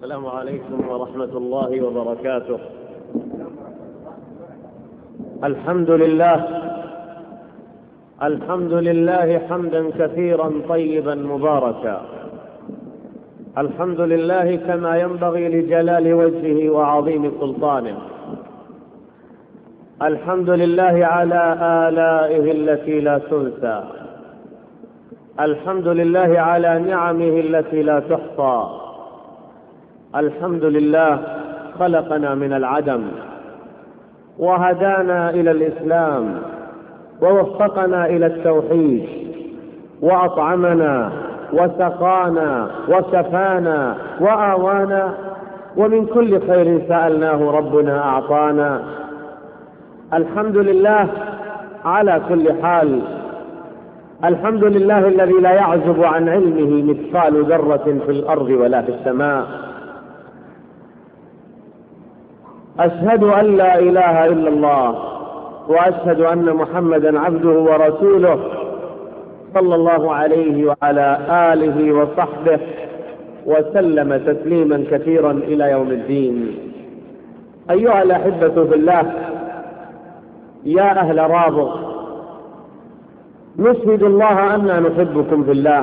السلام عليكم ورحمة الله وبركاته. الحمد لله حمدا كثيرا طيبا مباركا. الحمد لله كما ينبغي لجلال وجهه وعظيم سلطانه. الحمد لله على آلائه التي لا تنسى. الحمد لله على نعمه التي لا تحصى. الحمد لله خلقنا من العدم وهدانا إلى الإسلام ووفقنا إلى التوحيد وأطعمنا وسقانا وكفانا وآوانا، ومن كل خير سألناه ربنا أعطانا. الحمد لله على كل حال. الحمد لله الذي لا يعزب عن علمه مثقال ذرة في الأرض ولا في السماء. أشهد أن لا إله إلا الله، وأشهد أن محمدا عبده ورسوله، صلى الله عليه وعلى آله وصحبه وسلم تسليما كثيرا إلى يوم الدين. أيها الأحبة في الله، يا أهل رابغ، نشهد الله أننا نحبكم في الله،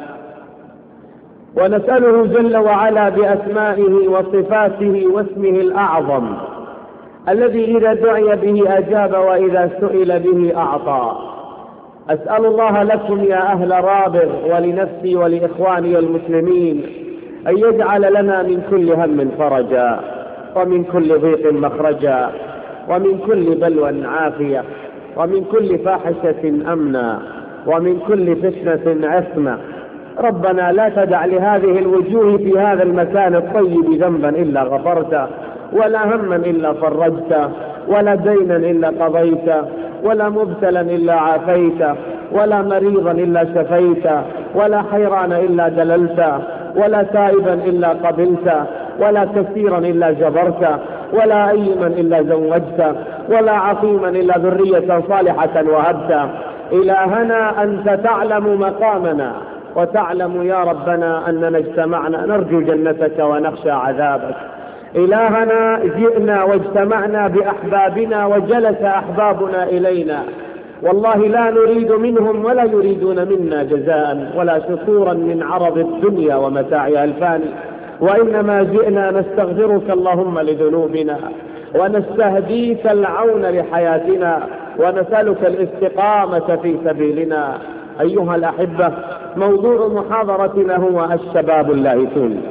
ونسأله جل وعلا بأسمائه وصفاته واسمه الأعظم الذي إذا دعي به أجاب وإذا سئل به أعطى. أسأل الله لكم يا أهل رابغ ولنفسي ولإخواني المسلمين أن يجعل لنا من كل هم فرجا، ومن كل ضيق مخرجا، ومن كل بلوى عافية، ومن كل فاحشة أمنا، ومن كل فتنة عصمة. ربنا لا تدع لهذه الوجوه في هذا المكان الطيب ذنبا إلا غفرته، ولا هما إلا فرجته، ولا دينا إلا قضيته، ولا مبتلا إلا عافيته، ولا مريضا إلا شفيته، ولا حيران إلا دللته، ولا تائبا إلا قبلته، ولا كثيرا إلا جبرته، ولا أيما إلا زوجته، ولا عقيما إلا ذرية صالحة وهبته. إلهنا أنت تعلم مقامنا، وتعلم يا ربنا أننا اجتمعنا نرجو جنتك ونخشى عذابك. إلهنا جئنا واجتمعنا بأحبابنا وجلس أحبابنا إلينا، والله لا نريد منهم ولا يريدون منا جزاء ولا شكورا من عرض الدنيا ومتاعها الفاني، وإنما جئنا نستغفرك اللهم لذنوبنا، ونستهديك العون لحياتنا، ونسألك الاستقامة في سبيلنا. أيها الأحبة، موضوع محاضرتنا هو الشباب اللاهثون.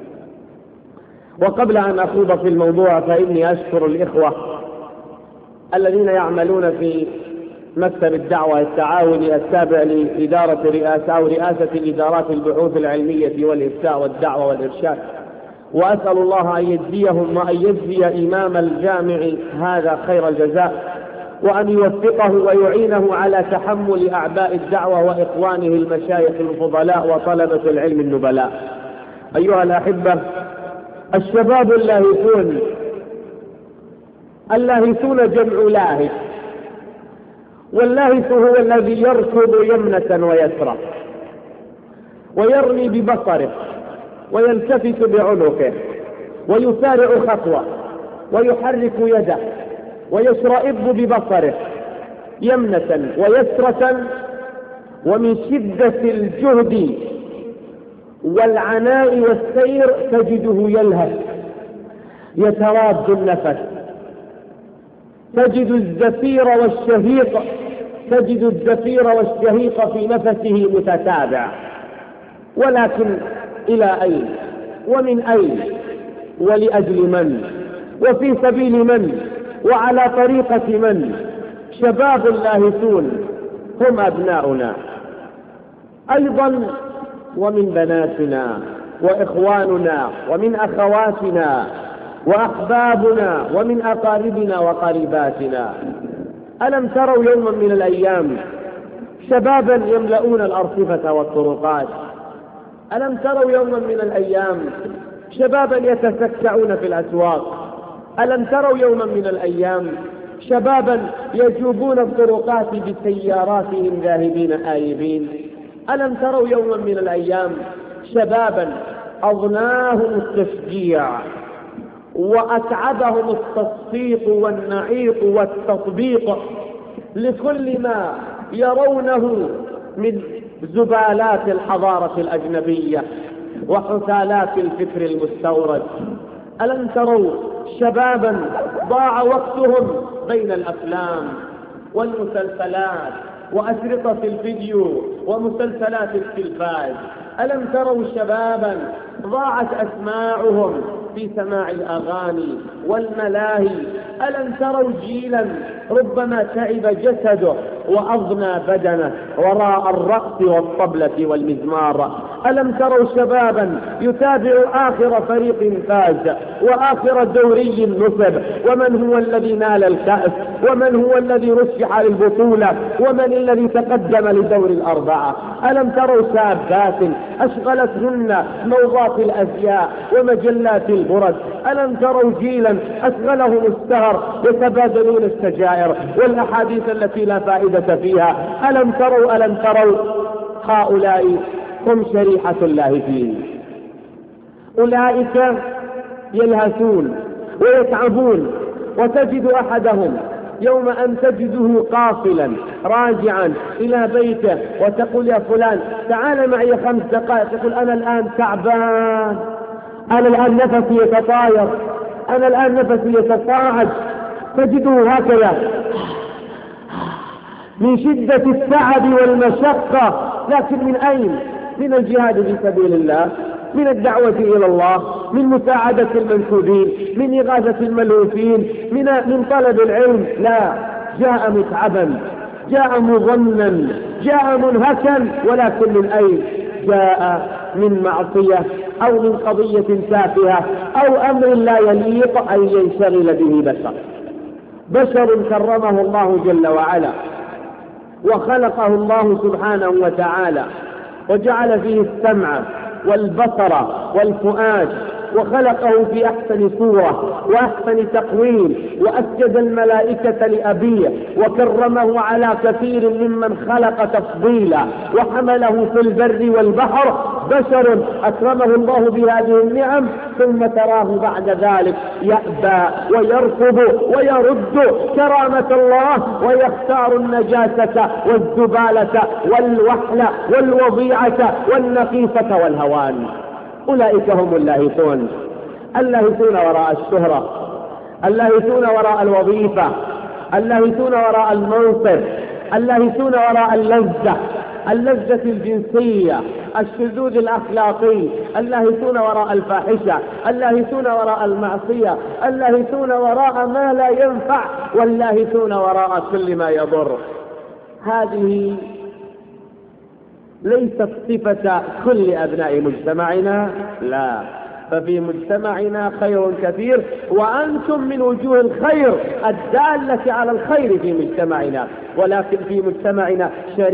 وقبل أن أخوض في الموضوع فإني أشكر الإخوة الذين يعملون في مكتب الدعوة التعاوني التابع لإدارة رئاسة إدارات البحوث العلمية والإفتاء والدعوة والإرشاد، وأسأل الله أن يجزيهم وأن يجزي إمام الجامع هذا خير الجزاء، وأن يوفقه ويعينه على تحمل أعباء الدعوة وإخوانه المشايخ الفضلاء وطلبة العلم النبلاء. أيها الأحبة، الشباب اللاهثون جمع لاهث، واللاهث هو الذي يركض يمنة ويسرى، ويرمي ببصره، ويلتفت بعنقه، ويسارع خطوة، ويحرك يده، ويشرئب ببصره يمنة ويسرة، ومن شدة الجهد والعناء والسير تجده يلهث يتراد النفس، تجد الزفير والشهيق في نفسه متتابع. ولكن إلى أين ومن أين ولأجل من وفي سبيل من وعلى طريقة من؟ شباب لاهثون هم أبناؤنا أيضا، ومن بناتنا وإخواننا ومن أخواتنا وأحبابنا ومن أقاربنا وقريباتنا. ألم تروا يوما من الأيام شبابا يملؤون الأرصفة والطرقات؟ ألم تروا يوما من الأيام شبابا يتسكعون في الأسواق؟ ألم تروا يوما من الأيام شبابا يجوبون الطرقات بسياراتهم ذاهبين آيبين؟ ألم تروا يوما من الأيام شبابا أضناهم التشجيع وأتعبهم التصفيق والنعيق والتطبيق لكل ما يرونه من زبالات الحضارة الأجنبية وحثالات الفكر المستورد. ألم تروا شبابا ضاع وقتهم بين الأفلام والمسلسلات وأشرطة الفيديو ومسلسلات التلفاز؟ ألم تروا شبابا ضاعت أسماعهم في سماع الأغاني والملاهي؟ ألم تروا جيلا ربما تعب جسده وأضنى بدنه وراء الرقص والطبلة والمزمار؟ ألم تروا شبابا يتابع آخر فريق فاز وآخر دوري نصب، ومن هو الذي نال الكأس، ومن هو الذي رشح للبطولة، ومن الذي تقدم لدور الأربعة؟ ألم تروا شابات أشغلتهن موضات الأزياء ومجلات البرد؟ ألم تروا جيلا أشغلهم السهر يتبادلون السجائر والأحاديث التي لا فائدة فيها؟ ألم تروا هؤلاء هم شريحة اللاهفين. أولئك يلهثون ويتعبون، وتجد أحدهم يوم أن تجده قافلا راجعا إلى بيته وتقول يا فلان تعال معي 5 دقائق، يقول أنا الآن تعبان، أنا الآن نفسي يتطاير، أنا الآن نفسي يتصاعد. تجده هكذا من شدة التعب والمشقة. لكن من أين؟ من الجهاد في سبيل الله، من الدعوة إلى الله، من مساعدة المنكوبين، من إغاثة الملهوفين، من طلب العلم. لا، جاء متعبا، جاء مظنا، جاء منهكا. ولكن من أين؟ جاء من معصية أو من قضية تافهة أو أمر لا يليق أن ينشغل به بشر كرمه الله جل وعلا وخلقه الله سبحانه وتعالى وجعل فيه السمع والبصر والفؤاد، وخلقه في أحسن صورة وأحسن تقويم، وأسجد الملائكة لأبيه وكرمه على كثير ممن خلق تفضيلا، وحمله في البر والبحر. بشر أكرمه الله بهذه النعم، ثم تراه بعد ذلك يأبى ويرفض ويرد كرامة الله ويختار النجاسة والزبالة والوحل والوضيعة والنقيصة والهوان. أولئك هم اللاهثون، اللاهثون وراء الشهرة، اللاهثون وراء الوظيفة، اللاهثون وراء المنصب، اللاهثون وراء اللذة الجنسية، الشذوذ الأخلاقي، اللاهثون وراء الفاحشة، اللاهثون وراء المعصية، اللاهثون وراء ما لا ينفع، واللاهثون وراء كل ما يضر. هذه ليست صفة كل أبناء مجتمعنا، لا، ففي مجتمعنا خير كثير، وأنتم من وجوه الخير الدالة على الخير في مجتمعنا. ولكن في مجتمعنا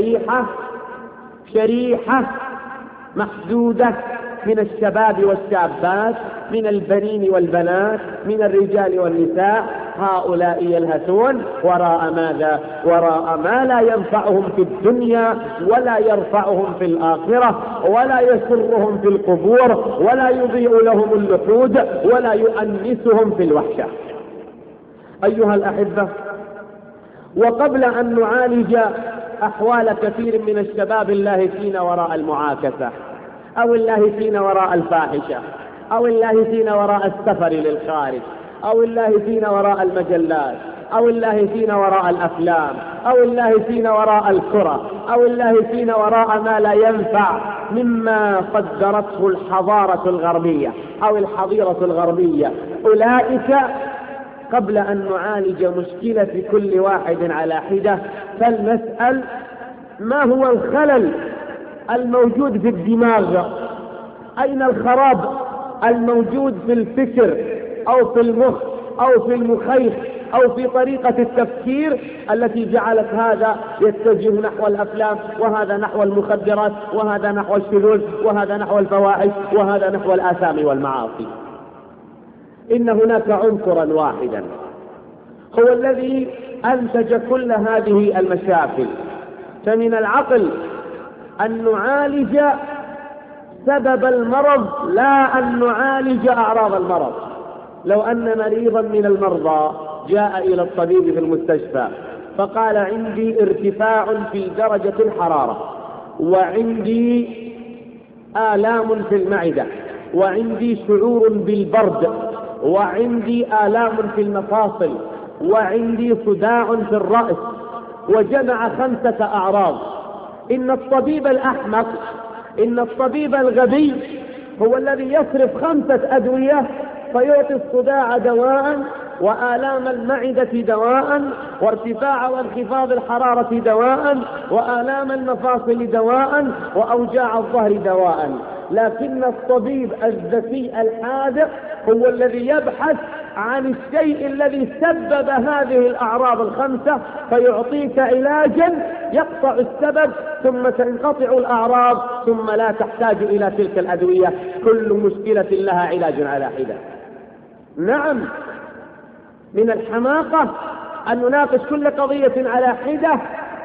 شريحة محدودة من الشباب والشابات، من البنين والبنات، من الرجال والنساء، هؤلاء يلهثون وراء ماذا؟ وراء ما لا ينفعهم في الدنيا ولا يرفعهم في الآخرة ولا يسرهم في القبور ولا يضيء لهم اللحود ولا يؤنسهم في الوحشة. أيها الأحبة، وقبل أن نعالج أحوال كثير من الشباب اللاهثين وراء المعاكسة أو اللاهثين وراء الفاحشة أو اللاهثين وراء السفر للخارج أو اللاهثين وراء المجلات أو اللاهثين وراء الأفلام أو اللاهثين وراء الكرة أو اللاهثين وراء ما لا ينفع مما قدرته الحضارة الغربية أو الحضيرة الغربية، أولئك قبل أن نعالج مشكلة كل واحد على حدة فلنسأل ما هو الخلل الموجود في الدماغ؟ أين الخراب الموجود في الفكر أو في المخ أو في المخيخ أو في طريقة التفكير التي جعلت هذا يتجه نحو الأفلام، وهذا نحو المخدرات، وهذا نحو الشذوذ، وهذا نحو الفواحش، وهذا نحو الآثام والمعاصي؟ إن هناك عنصرا واحدا هو الذي أنتج كل هذه المشاكل. فمن العقل أن نعالج سبب المرض لا أن نعالج أعراض المرض. لو أن مريضا من المرضى جاء إلى الطبيب في المستشفى فقال عندي ارتفاع في درجة الحرارة، وعندي آلام في المعدة، وعندي شعور بالبرد، وعندي آلام في المفاصل، وعندي صداع في الرأس، وجمع 5 أعراض، إن الطبيب الأحمق، إن الطبيب الغبي هو الذي يصرف 5 أدوية فيعطي الصداع دواء، وآلام المعدة دواء، وارتفاع وانخفاض الحرارة دواء، وآلام المفاصل دواء، وأوجاع الظهر دواء. لكن الطبيب الذكي الحاذق هو الذي يبحث عن الشيء الذي سبب هذه الأعراض ال5 فيعطيك علاجا يقطع السبب، ثم تنقطع الأعراض، ثم لا تحتاج إلى تلك الأدوية. كل مشكلة لها علاج على حدة. نعم، من الحماقة أن نناقش كل قضية على حدة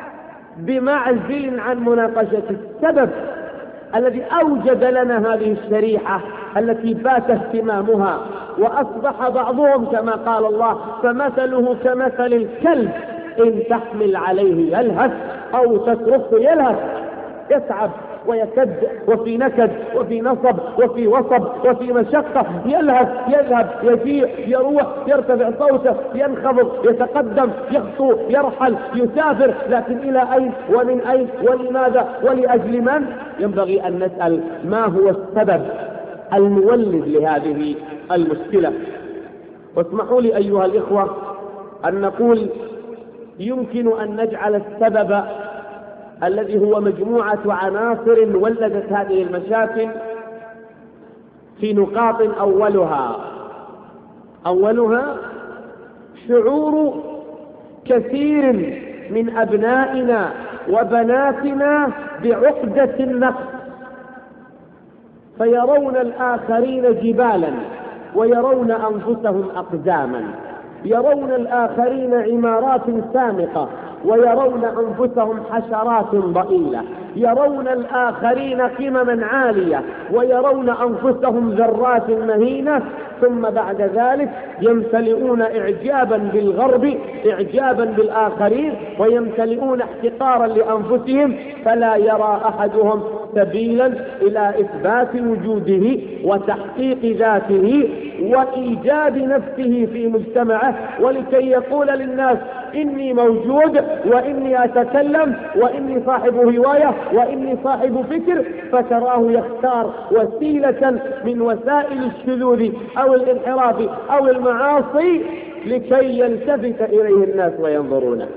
بمعزل عن مناقشة السبب الذي أوجد لنا هذه الشريحة التي بات اهتمامها، وأصبح بعضهم كما قال الله فمثله كمثل الكلب إن تحمل عليه يلهث أو تتركه يلهث، يتعب ويكد وفي نكد وفي نصب وفي وصب وفي مشقة، يلهث، يذهب، يجيء، يروح، يرتفع صوته، ينخفض، يتقدم، يخطو، يرحل، يسافر، لكن إلى أين ومن أين ولماذا ولأجل من؟ ينبغي أن نسأل ما هو السبب المولد لهذه المشكلة. واسمحوا لي أيها الإخوة أن نقول يمكن أن نجعل السبب الذي هو مجموعة عناصر ولدت هذه المشاكل في نقاط. أولها شعور كثير من أبنائنا وبناتنا بعقدة النقص، فيرون الآخرين جبالا ويرون أنفسهم أقداما، يرون الآخرين عمارات سامقة ويرون أنفسهم حشرات ضئيلة، يرون الآخرين قمما عالية ويرون أنفسهم ذرات مهينة، ثم بعد ذلك يمتلئون إعجابا بالغرب، إعجابا بالآخرين، ويمتلئون احتقارا لأنفسهم، فلا يرى أحدهم سبيلا إلى إثبات وجوده وتحقيق ذاته وإيجاد نفسه في مجتمعه، ولكي يقول للناس إني موجود وإني أتكلم وإني صاحب هواية وإني صاحب فكر، فتراه يختار وسيلة من وسائل الشذوذ أو الانحراف أو المعاصي لكي يلتفت إليه الناس وينظرونه.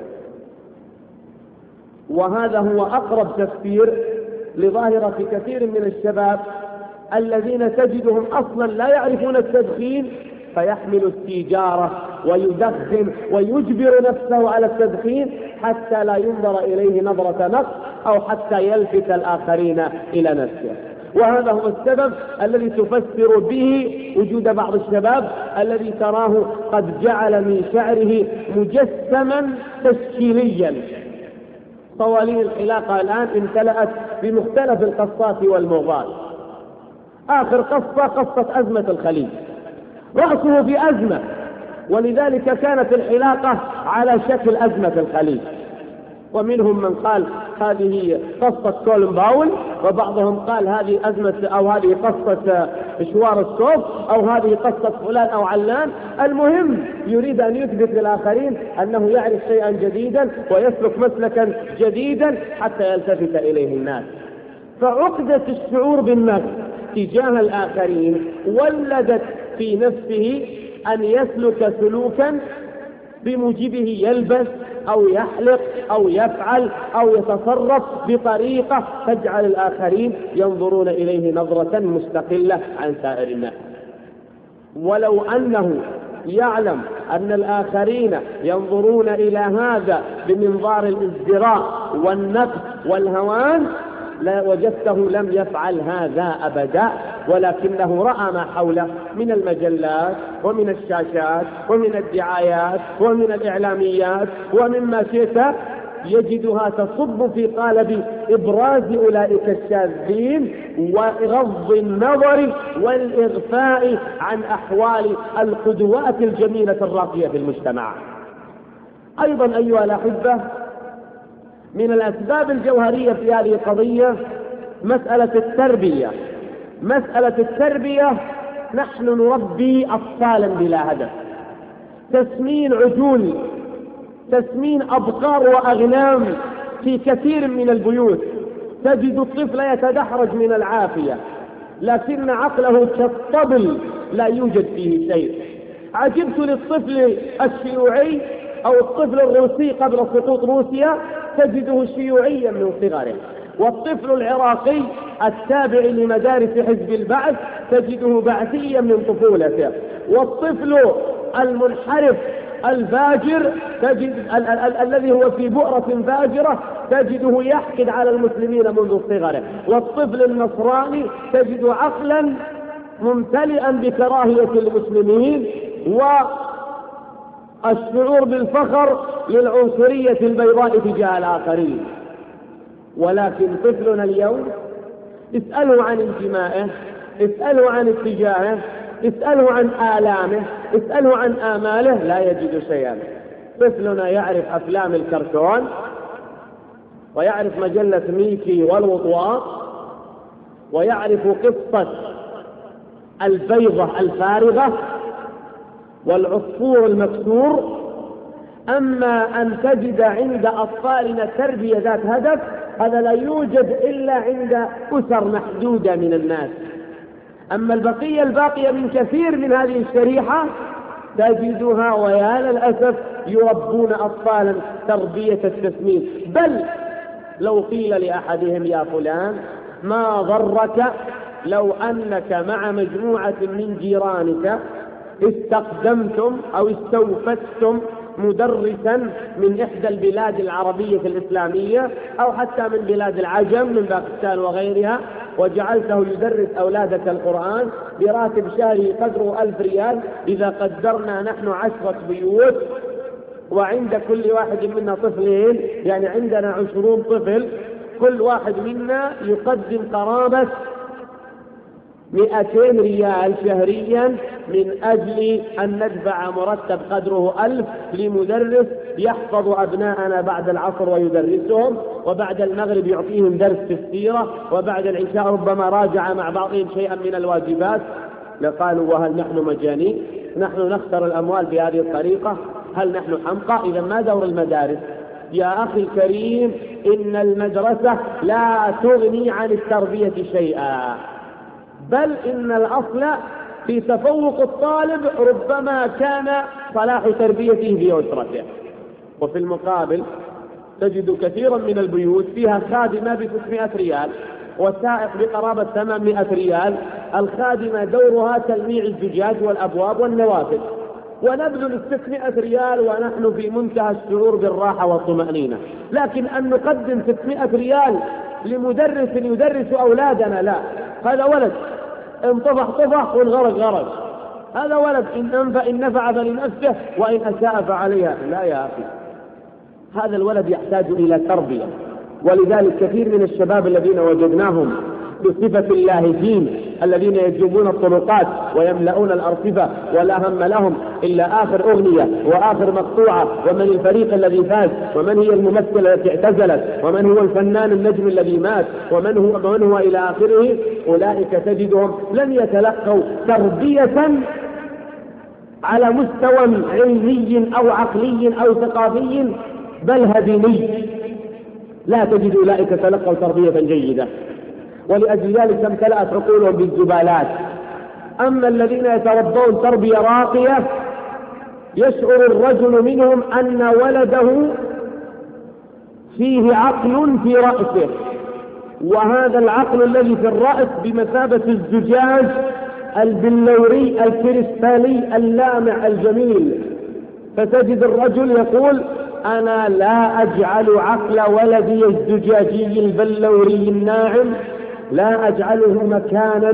وهذا هو أقرب تفسير لظاهرة كثير من الشباب الذين تجدهم أصلا لا يعرفون التدخين، فيحمل السيجارة ويدخن ويجبر نفسه على التدخين حتى لا ينظر إليه نظرة نقص أو حتى يلفت الآخرين إلى نفسه. وهذا هو السبب الذي تفسر به وجود بعض الشباب الذي تراه قد جعل من شعره مجسما تشكيليا. صوالين الحلاقة الآن امتلأت بمختلف القصات والمغال. آخر قصة أزمة الخليج، رأسه في أزمة، ولذلك كانت الحلاقة على شكل أزمة الخليج. ومنهم من قال هذه قصة كولن باول، وبعضهم قال هذه أزمة أو هذه قصة شوار الصوف أو هذه قصة فلان أو علان. المهم يريد أن يثبت للآخرين أنه يعرف شيئا جديدا ويسلك مسلكا جديدا حتى يلتفت إليه الناس. فعقدة الشعور بالنقص تجاه الآخرين ولدت في نفسه أن يسلك سلوكا بموجبه يلبس أو يحلق أو يفعل أو يتصرف بطريقة تجعل الآخرين ينظرون إليه نظرة مستقلة عن سائر الناس. ولو أنه يعلم أن الآخرين ينظرون إلى هذا بمنظار الازدراء والنقص والهوان وجدته لم يفعل هذا أبدا، ولكنه رأى ما حوله من المجلات ومن الشاشات ومن الدعايات ومن الإعلاميات ومما شئت، يجدها تصب في قالب إبراز أولئك الشاذين وغض النظر والإغفاء عن أحوال القدوات الجميلة الراقية في المجتمع. أيضا أيها الأحبة، من الأسباب الجوهرية في هذه القضية مسألة التربية. مسألة التربية، نحن نربي أطفالا بلا هدف، تسمين عجول، تسمين أبقار وأغنام في كثير من البيوت. تجد الطفل يتدحرج من العافية لكن عقله كالطبل لا يوجد فيه شيء. عجبت للطفل الشيوعي أو الطفل الروسي قبل سقوط روسيا، تجده شيوعيا من صغره، والطفل العراقي التابع لمدارس حزب البعث تجده بعثيا من طفولته، والطفل المنحرف الفاجر الذي هو في بؤرة فاجرة تجده يحقد على المسلمين منذ صغره، والطفل النصراني تجد عقلا ممتلئا بكراهية المسلمين والشعور بالفخر للعنصرية البيضاء تجاه الآخرين. ولكن طفلنا اليوم اسأله عن انتمائه، اسأله عن اتجاهه، اسأله عن آلامه، اسأله عن آماله، لا يجد شيئا. طفلنا يعرف أفلام الكرتون ويعرف مجلة ميكي والوطواط ويعرف قصة البيضة الفارغة والعصفور المكسور. أما أن تجد عند أطفالنا تربية ذات هدف، هذا لا يوجد إلا عند أسر محدودة من الناس. أما البقية الباقية من كثير من هذه الشريحة تجدها ويا للأسف يربون أطفالا تربية التسمين. بل لو قيل لأحدهم يا فلان ما ضرك لو أنك مع مجموعة من جيرانك استقدمتم أو استوفتم مدرسا من إحدى البلاد العربية الإسلامية أو حتى من بلاد العجم من باكستان وغيرها، وجعلته يدرس أولادك القرآن براتب شهري قدره 1000 ريال، إذا قدرنا نحن 10 بيوت وعند كل واحد منا طفلين، يعني عندنا 20 طفل، كل واحد منا يقدم قرابة 200 ريال شهريا من أجل أن ندفع مرتب قدره 1000 لمدرس يحفظ أبناءنا بعد العصر ويدرسهم، وبعد المغرب يعطيهم درس في السيرة، وبعد العشاء ربما راجع مع بعضهم شيئا من الواجبات. لقالوا وهل نحن مجانين؟ نحن نخسر الأموال بهذه الطريقة؟ هل نحن حمقى؟ إذا ما دور المدارس؟ يا أخي الكريم، إن المدرسة لا تغني عن التربية شيئا، بل إن الأصل في تفوق الطالب ربما كان صلاح تربيته في أسرته. وفي المقابل تجد كثيرا من البيوت فيها خادمة ب600 ريال وسائق بقرابة 800 ريال، الخادمة دورها تلميع الزجاج والأبواب والنوافذ، ونبذل 600 ريال ونحن في منتهى الشعور بالراحة والطمأنينة. لكن أن نقدم 600 ريال لمدرس يدرس أولادنا، لا، هذا ولد إن طفح طفح وإن غرق غرق، هذا ولد إن نفع فلنفسه وإن أساء فعليها. لا يا أخي، هذا الولد يحتاج إلى تربية. ولذلك كثير من الشباب الذين وجدناهم بصفة اللاهجين الذين يجوبون الطرقات ويملؤون الأرصفة ولا هم لهم إلا آخر أغنية وآخر مقطوعة، ومن الفريق الذي فاز، ومن هي الممثلة التي اعتزلت، ومن هو الفنان النجم الذي مات، ومن هو إلى آخره، أولئك تجدهم لن يتلقوا تربية على مستوى علمي أو عقلي أو ثقافي بل هديني، لا تجد أولئك تلقوا تربية جيدة، ولأجل ذلك امتلأت عقولهم بالزبالات. أما الذين يتربون تربية راقية يشعر الرجل منهم أن ولده فيه عقل في رأسه، وهذا العقل الذي في الرأس بمثابة الزجاج البلوري الكريستالي اللامع الجميل، فتجد الرجل يقول أنا لا أجعل عقل ولدي الزجاجي البلوري الناعم، لا أجعله مكانا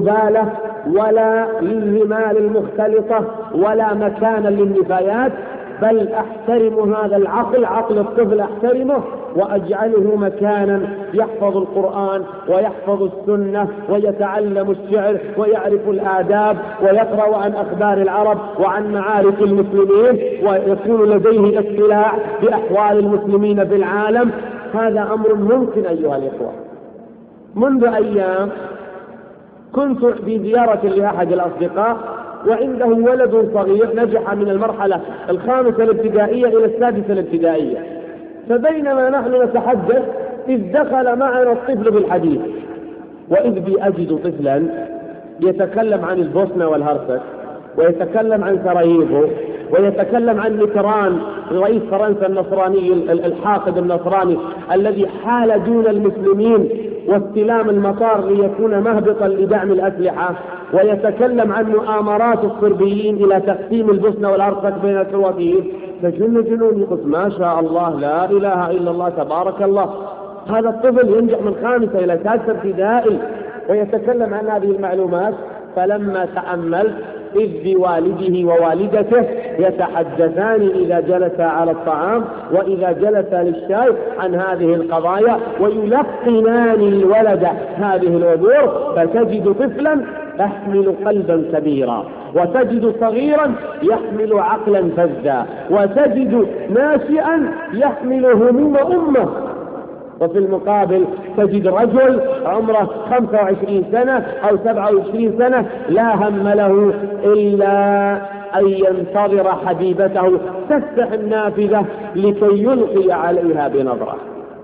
للزبالة ولا للرمال المختلطة ولا مكانا للنفايات، بل أحترم هذا العقل، عقل الطفل أحترمه وأجعله مكانا يحفظ القرآن ويحفظ السنة ويتعلم الشعر ويعرف الآداب ويقرأ عن أخبار العرب وعن معارك المسلمين ويكون لديه اطلاع بأحوال المسلمين في العالم. هذا أمر ممكن أيها الإخوة. منذ أيام كنت في زيارة لأحد الأصدقاء وعنده ولد صغير نجح من المرحلة 5 الابتدائية إلى 6 الابتدائية، فبينما نحن نتحدث إذ دخل معنا الطفل بالحديث، وإذ بي أجد طفلا يتكلم عن البوسنة والهرسك، ويتكلم عن سراييفو، ويتكلم عن ميتران رئيس فرنسا النصراني الحاقد النصراني الذي حال دون المسلمين واستلام المطار ليكون مهبطا لدعم الأسلحة، ويتكلم عن مؤامرات الصربيين إلى تقسيم البوسنة والهرسك بين الكرواتيين. فجنوني قلت ما شاء الله، لا إله إلا الله، تبارك الله، هذا الطفل ينجح من 5 إلى 6 ابتدائي ويتكلم عن هذه المعلومات. فلما تأملت إذ بوالده ووالدته يتحدثان إذا جلس على الطعام وإذا جلس للشاي عن هذه القضايا ويلقنان الولد هذه الأمور، فتجد طفلا يحمل قلبا كبيرا، وتجد صغيرا يحمل عقلا فذا، وتجد ناشئا يحمل هموم أمه. وفي المقابل تجد رجل عمره 25 سنة أو 27 سنة لا هم له إلا أن ينتظر حبيبته تفتح النافذة لكي يلقي عليها بنظرة،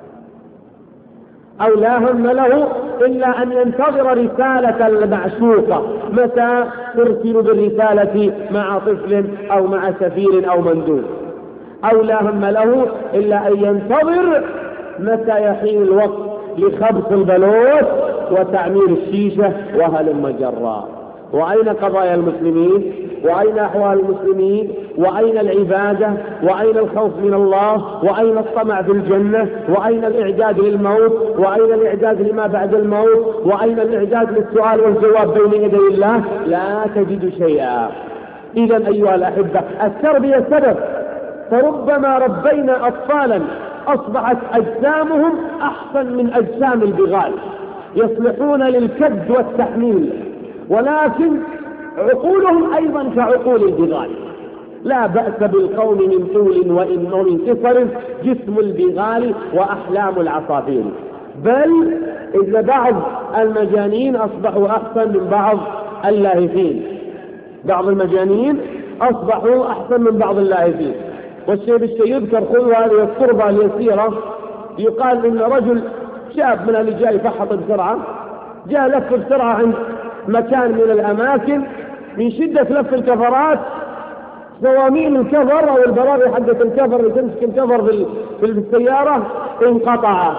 أو لا هم له إلا أن ينتظر رسالة المعشوقة متى ترسل بالرسالة مع طفل أو مع سفير أو مندوب، أو لا هم له إلا أن ينتظر متى يحين الوقت لخبط البلوت وتعمير الشيشة وهلم جرا. وأين قضايا المسلمين؟ وأين أحوال المسلمين؟ وأين العبادة؟ وأين الخوف من الله؟ وأين الطمع في الجنة؟ وأين الإعداد للموت؟ وأين الإعداد لما بعد الموت؟ وأين الإعداد للسؤال والجواب بين يدي الله؟ لا تجد شيئا. إذا أيها الأحبة، التربية سبب، فربما ربينا أطفالا أصبحت أجسامهم أحسن من أجسام البغال، يصلحون للكد والتحميل، ولكن عقولهم أيضا كعقول البغال. لا بأس بالقوم من طول ومن قصر، جسم البغال وأحلام العصافير. بل إذ بعض المجانين أصبحوا أحسن من بعض اللاهفين، بعض المجانين أصبحوا أحسن من بعض اللاهفين. والشيء بالشيء يذكر، خذوا هذه الصربة اليسيرة، يقال إن رجل شاب من اللي جاي فحط بسرعة، جاء لف بسرعة عند مكان من الأماكن، من شدة لف الكفرات صواميل الكفر أو البراري حقة الكفر اللي تمسك الكفر في السيارة انقطع.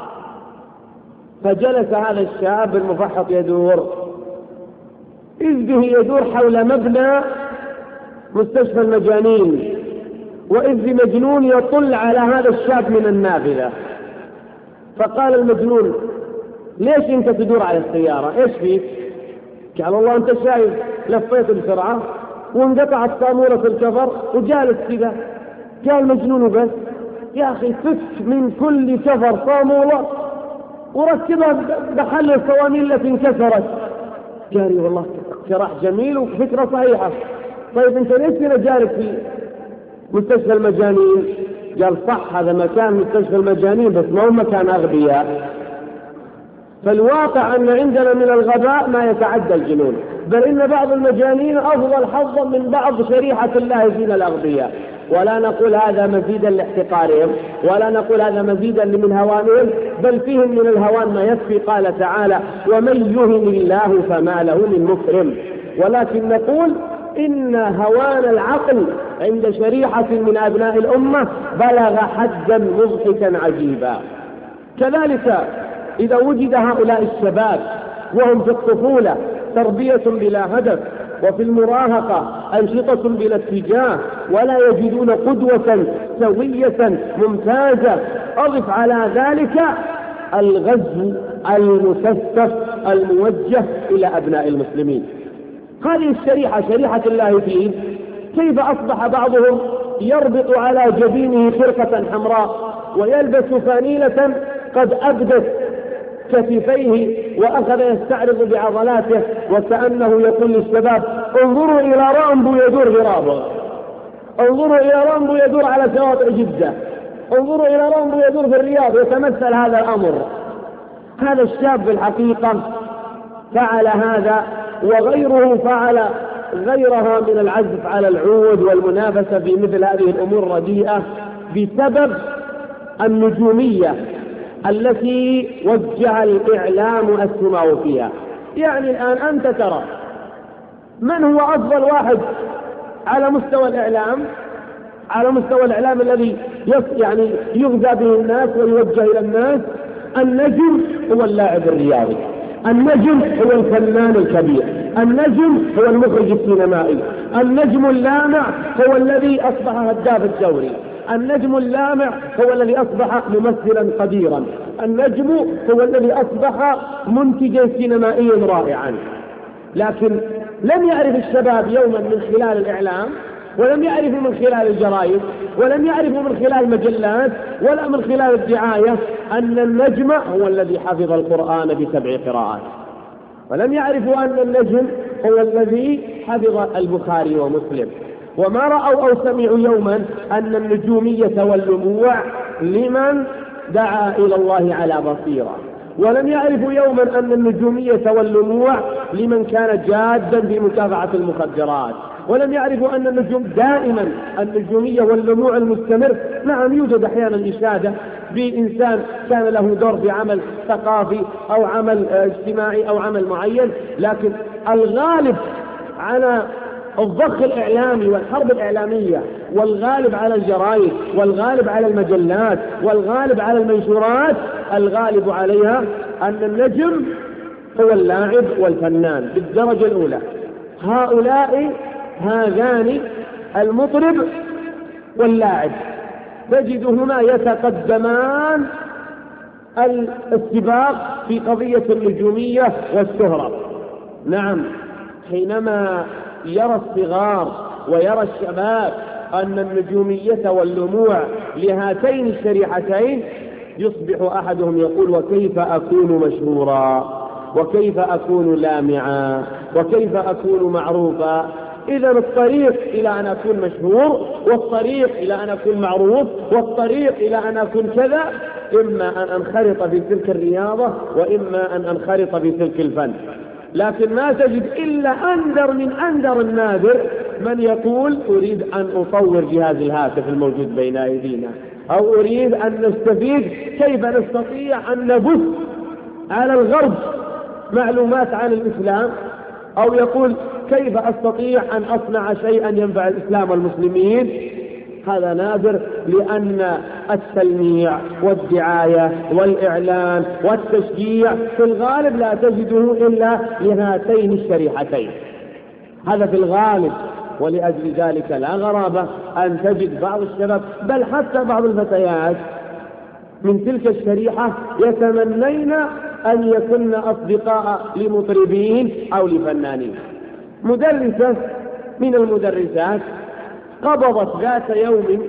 فجلس هذا الشاب المفحط يدور، إذ به يدور حول مبنى مستشفى المجانين، وإذ بمجنون يطل على هذا الشاب من النافذة. فقال المجنون: ليش أنت تدور على السيارة؟ إيش فيك؟ قال: والله أنت شايف لفيت بسرعة وانقطعت صامولة الكفر وجالس كذا. قال المجنون: بس يا أخي فك من كل كفر صامولة وركبها بحل الصواميل التي انكسرت. قال: والله اقتراح جميل وفكرة صحيحة. طيب أنت ليش هنا جالس في مستشفى المجانين؟ قال: صح، هذا مكان مستشفى المجانين بس ما هو مكان أغبياء. فالواقع أن عندنا من الغباء ما يتعدى الجنون، بل إن بعض المجانين أفضل حظا من بعض شريحة الله فينا الأغبياء. ولا نقول هذا مزيدا لاحتقارهم، ولا نقول هذا مزيدا من هوانهم، بل فيهم من الهوان ما يكفي. قال تعالى: ومن يهن الله فما له من مكرم. ولكن نقول إن هوان العقل عند شريحة من أبناء الأمة بلغ حدا مضحكا عجيبا. كذلك إذا وجد هؤلاء الشباب وهم في الطفولة تربية بلا هدف، وفي المراهقة أنشطة بلا اتجاه، ولا يجدون قدوة سوية ممتازة، أضف على ذلك الغزو المكثف الموجه إلى أبناء المسلمين. هذه الشريحة، شريحة اللاهفين، كيف أصبح بعضهم يربط على جبينه خرقة حمراء ويلبس فانيلة قد أبدت كتفيه وأخذ يستعرض بعضلاته وكأنه يقول للشباب انظروا إلى رامبو يدور غرابه، انظروا إلى رامبو يدور على شواطئ جدة، انظروا إلى رامبو يدور في الرياض. يتمثل هذا الأمر. هذا الشاب في الحقيقة فعل هذا وغيره فعل غيرها من العزف على العود والمنافسة في مثل هذه الأمور الرديئة بسبب النجومية التي وجه الإعلام أسهمه فيها. يعني الآن أنت ترى من هو أفضل واحد على مستوى الإعلام الذي يعني يغذى به الناس ويوجه إلى الناس؟ النجم هو اللاعب الرياضي، النجم هو الفنان الكبير، النجم هو المخرج السينمائي، النجم اللامع هو الذي أصبح هداف الدوري، النجم اللامع هو الذي أصبح ممثلا قديرا، النجم هو الذي أصبح منتجا سينمائيا رائعا. لكن لم يعرف الشباب يوما من خلال الإعلام، ولم يعرفوا من خلال الجرائد، ولم يعرفوا من خلال المجلات، ولا من خلال الدعاية أن النجم هو الذي حفظ القرآن ب7 قراءات، ولم يعرفوا أن النجم هو الذي حفظ البخاري ومسلم. وما رأوا أو سمعوا يوما أن النجومية واللموع لمن دعا إلى الله على بصيرة، ولم يعرفوا يوما أن النجومية واللموع لمن كان جادا في مكافحة المخدرات، ولم يعرفوا أن النجوم دائما النجومية واللموع المستمر. نعم يوجد أحيانا إشادة بإنسان كان له دور في عمل ثقافي أو عمل اجتماعي أو عمل معين، لكن الغالب على الضخ الإعلامي والحرب الإعلامية، والغالب على الجرائد، والغالب على المجلات، والغالب على المنشورات، الغالب عليها أن النجم هو اللاعب والفنان بالدرجة الأولى. هؤلاء هذان المطرب واللاعب تجدهما يتقدمان السباق في قضية النجومية والشهرة. نعم، حينما يرى الصغار ويرى الشباب أن النجومية واللموع لهاتين الشريحتين، يصبح أحدهم يقول وكيف أكون مشهورا، وكيف أكون لامعا، وكيف أكون معروفا. إذا الطريق إلى أن أكون مشهور، والطريق إلى أن أكون معروف، والطريق إلى أن أكون كذا، إما أن أنخرط في تلك الرياضة، وإما أن أنخرط في تلك الفن. لكن ما تجد إلا أندر من أندر النادر من يقول أريد أن أطور جهاز الهاتف الموجود بين أيدينا، أو أريد أن نستفيد كيف نستطيع أن نبث على الغرب معلومات عن الإسلام، أو يقول كيف أستطيع أن أصنع شيئا ينفع الإسلام والمسلمين. هذا نادر، لأن التلميع والدعاية والإعلان والتشجيع في الغالب لا تجده إلا لهاتين الشريحتين، هذا في الغالب. ولأجل ذلك لا غرابة أن تجد بعض الشباب، بل حتى بعض الفتيات من تلك الشريحة، يتمنين أن يكون أصدقاء لمطربين أو لفنانين. مدرسة من المدرسات قبضت ذات يوم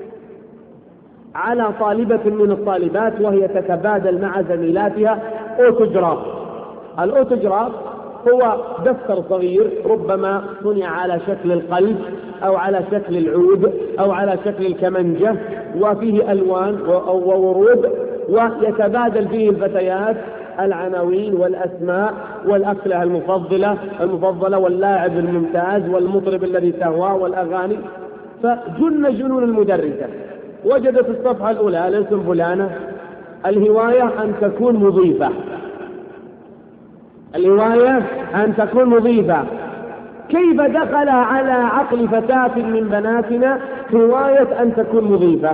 على طالبة من الطالبات وهي تتبادل مع زميلاتها أوتوجراف. الأوتوجراف هو دفتر صغير ربما صنع على شكل القلب أو على شكل العود أو على شكل الكمنجة، وفيه ألوان وورود، ويتبادل فيه الفتيات العناوين والأسماء والأكلة المفضلة واللاعب الممتاز والمطرب الذي تهواه والأغاني. فجن جنون المدرسة، وجدت الصفحة الأولى الاسم فلانة، الهواية أن تكون مضيفة، الهواية أن تكون مضيفة. كيف دخل على عقل فتاة من بناتنا هواية أن تكون مضيفة؟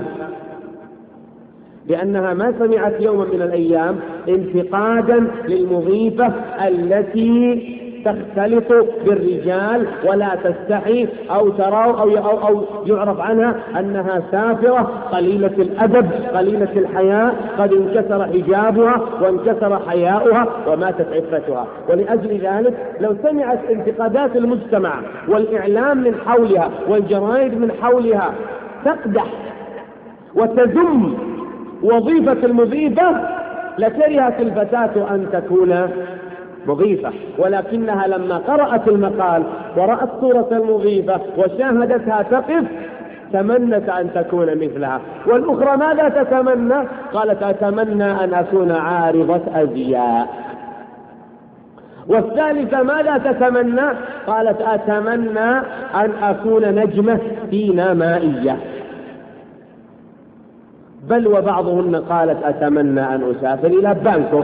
لأنها ما سمعت يوما من الأيام انتقادا للمضيفة التي تختلط بالرجال ولا تستحي أو ترى أو يعرف عنها أنها سافرة قليلة الأدب قليلة الحياء، قد انكسر حجابها وانكسر حياؤها وماتت عفتها. ولأجل ذلك لو سمعت انتقادات المجتمع والإعلام من حولها والجرائد من حولها تقدح وتذم وظيفة المضيفة لكرهت الفتاة أن تكون مضيفة، ولكنها لما قرأت المقال ورأت صورة المضيفة وشاهدتها تقف تمنت أن تكون مثلها. والأخرى ماذا تتمنى؟ قالت أتمنى أن أكون عارضة أزياء. والثالثة ماذا تتمنى؟ قالت أتمنى أن أكون نجمة سينمائية. بل وبعضهن قالت أتمنى أن أسافر إلى بانكوك.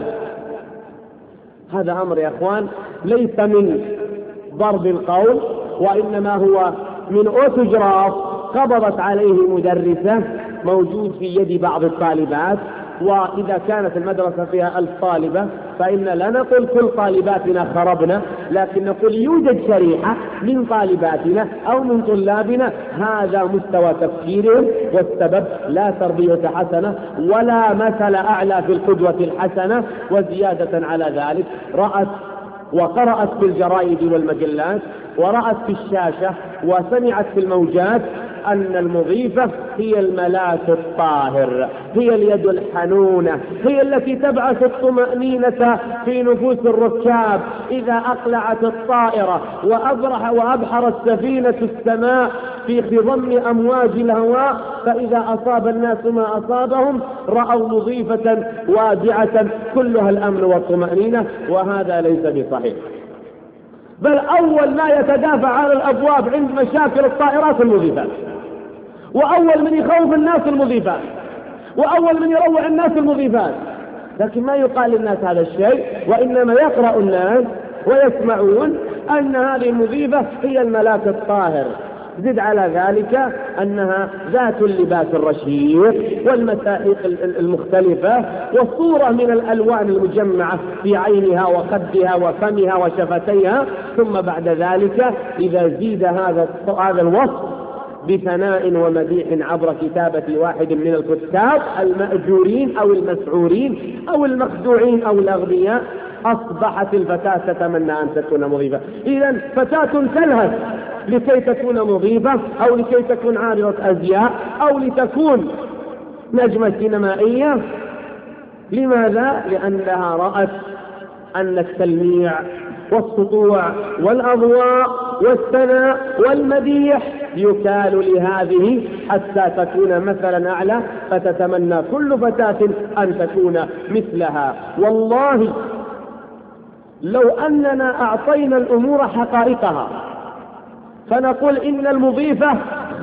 هذا أمر يا أخوان ليس من ضرب القول، وإنما هو من أوتوجراف قبضت عليه مدرسة موجود في يد بعض الطالبات. وإذا كانت المدرسة فيها 1000 طالبة فإن لا نقول كل طالباتنا خربنا، لكن نقول يوجد شريحة من طالباتنا أو من طلابنا هذا مستوى تفكيرهم، والسبب لا تربية حسنة ولا مثل أعلى في القدوة الحسنة. وزيادة على ذلك رأت وقرأت في الجرائد والمجلات ورأت في الشاشة وسمعت في الموجات أن المضيفة هي الملاك الطاهر، هي اليد الحنونة، هي التي تبعث الطمأنينة في نفوس الركاب إذا أقلعت الطائرة وأبحرت سفينة السماء في خضم أمواج الهواء، فإذا أصاب الناس ما أصابهم رأوا مضيفة وادعة كلها الأمن والطمأنينة. وهذا ليس بصحيح، بل أول ما يتدافع على الأبواب عند مشاكل الطائرات المضيفات، وأول من يخوف الناس المضيفات، وأول من يروع الناس المضيفات. لكن ما يقال للناس هذا الشيء، وإنما يقرأ الناس ويسمعون أن هذه المضيفة هي الملاك الطاهر. زد على ذلك أنها ذات اللباس الرشيق والمسائق المختلفة وصورة من الألوان المجمعة في عينها وخدها وفمها وشفتيها. ثم بعد ذلك إذا زيد هذا الوصف بثناء ومديح عبر كتابة واحد من الكتاب المأجورين أو المسعورين أو المخدوعين أو الأغبياء، أصبحت الفتاة تتمنى أن تكون مضيفة. إذن فتاة تلهث لكي تكون مضيفة أو لكي تكون عارضة أزياء أو لتكون نجمة سينمائية. لماذا؟ لأنها رأت أن التلميع والسطوع والأضواء والثناء والمديح يكال لهذه حتى تكون مثلا أعلى، فتتمنى كل فتاة أن تكون مثلها. والله لو أننا أعطينا الأمور حقائقها فنقول إن المضيفة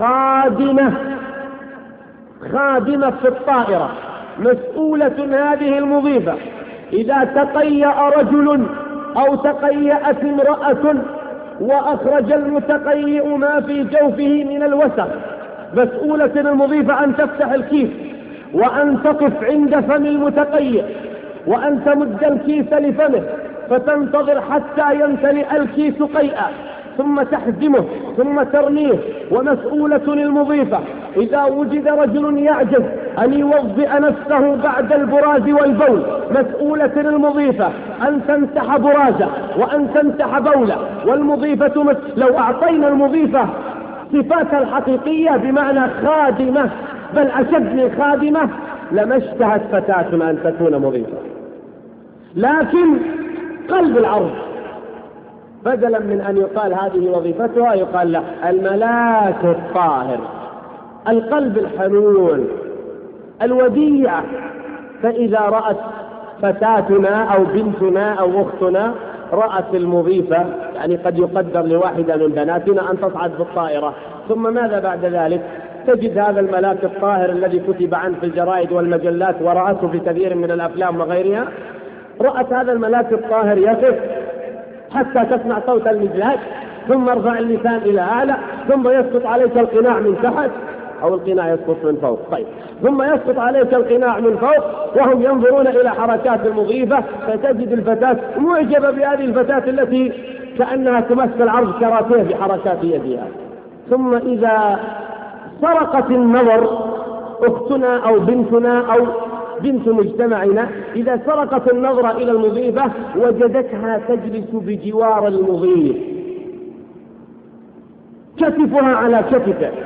خادمة في الطائرة، مسؤولة هذه المضيفة. إذا تقيأ رجل أو تقيأت امرأة وأخرج المتقيئ ما في جوفه من الوسخ، مسؤولة المضيفة أن تفتح الكيس وأن تقف عند فم المتقيئ وأن تمد الكيس لفمه فتنتظر حتى يمتلئ الكيس قيئا ثم تحزمه ثم ترميه. ومسؤولة المضيفة إذا وجد رجل يعجز أن يوضئ نفسه بعد البراز والبول، مسؤولة المضيفة أن تمسح برازه وأن تمسح بوله. والمضيفة لو أعطينا المضيفة صفاتها الحقيقية بمعنى خادمة بل أشد من خادمة لما اشتهت فتاة أن تكون مضيفة. لكن قلب العرض بدلا من أن يقال هذه وظيفتها يقال له الملاك الطاهر، القلب الحنون الوديع. فإذا رأت فتاتنا أو بنتنا أو أختنا رأت المضيفة، يعني قد يقدر لواحدة من بناتنا أن تصعد بالطائرة، ثم ماذا بعد ذلك؟ تجد هذا الملاك الطاهر الذي كتب عنه في الجرائد والمجلات ورأته في كثير من الأفلام وغيرها، رأت هذا الملاك الطاهر يقف حتى تسمع صوت المزلاج ثم ارفع اللسان إلى أعلى ثم يسقط عليك القناع من تحت أو القناع يسقط من فوق، طيب ثم يسقط عليك القناع من فوق وهم ينظرون إلى حركات المضيفة، فتجد الفتاة معجبة بهذه الفتاة التي كأنها تمثل عرض كاراتيه بحركات يدها. ثم إذا سرقت النظر أختنا أو بنتنا أو بنت مجتمعنا، إذا سرقت النظر إلى المضيفة وجدتها تجلس بجوار المضيف، كتفها على كتفه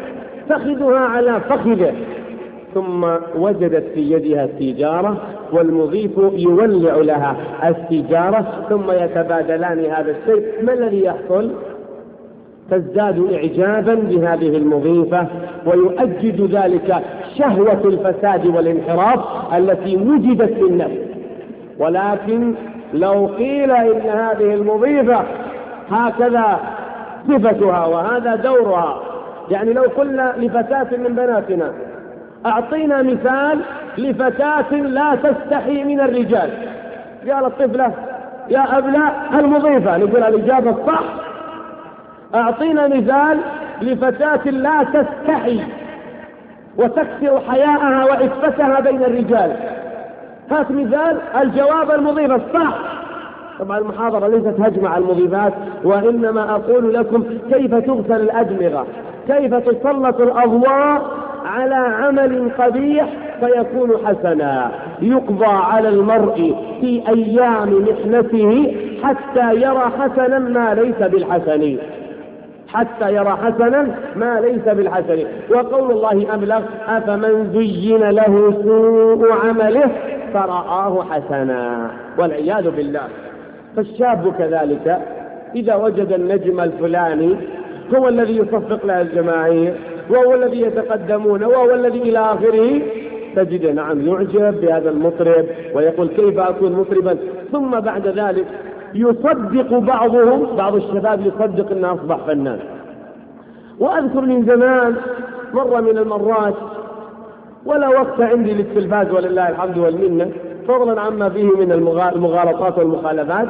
فخذها على فخذه، ثم وجدت في يدها السيجارة والمضيف يولع لها السيجارة، ثم يتبادلان هذا الشيء. ما الذي يحصل؟ تزداد إعجابا بهذه المضيفة، ويؤجج ذلك شهوة الفساد والانحراف التي وجدت في النفس. ولكن لو قيل إن هذه المضيفة هكذا صفتها وهذا دورها، يعني لو قلنا لفتاة من بناتنا أعطينا مثال لفتاة لا تستحي من الرجال، قال الطفلة يا أبناء المضيفة، نقول الإجابة الصح. أعطينا مثال لفتاة لا تستحي وتكسر حياءها وعفتها بين الرجال، هات مثال. الجواب المضيفة الصح. طبعا المحاضرة ليست هجمة على المضيفات، وإنما أقول لكم كيف تغسل الأدمغة، كيف تسلط الأضواء على عمل قبيح فيكون حسنا. يقضى على المرء في أيام محنته حتى يرى حسنا ما ليس بالحسن، حتى يرى حسنا ما ليس بالحسن. وقول الله أبلغ: أفمن زين له سوء عمله فرآه حسنا، والعياذ بالله. فالشاب كذلك إذا وجد النجم الفلاني هو الذي يصفق له الجماهير، وهو الذي يتقدمون، وهو الذي إلى آخره، تجد نعم يعجب بهذا المطرب ويقول كيف أكون مطربا. ثم بعد ذلك يصدق بعض الشباب يصدق أنه أصبح فنان. وأذكر من زمان مرة من المرات، ولا وقت عندي للتلفاز ولله الحمد والمنة، فضلا عما فيه من المغالطات والمخالفات،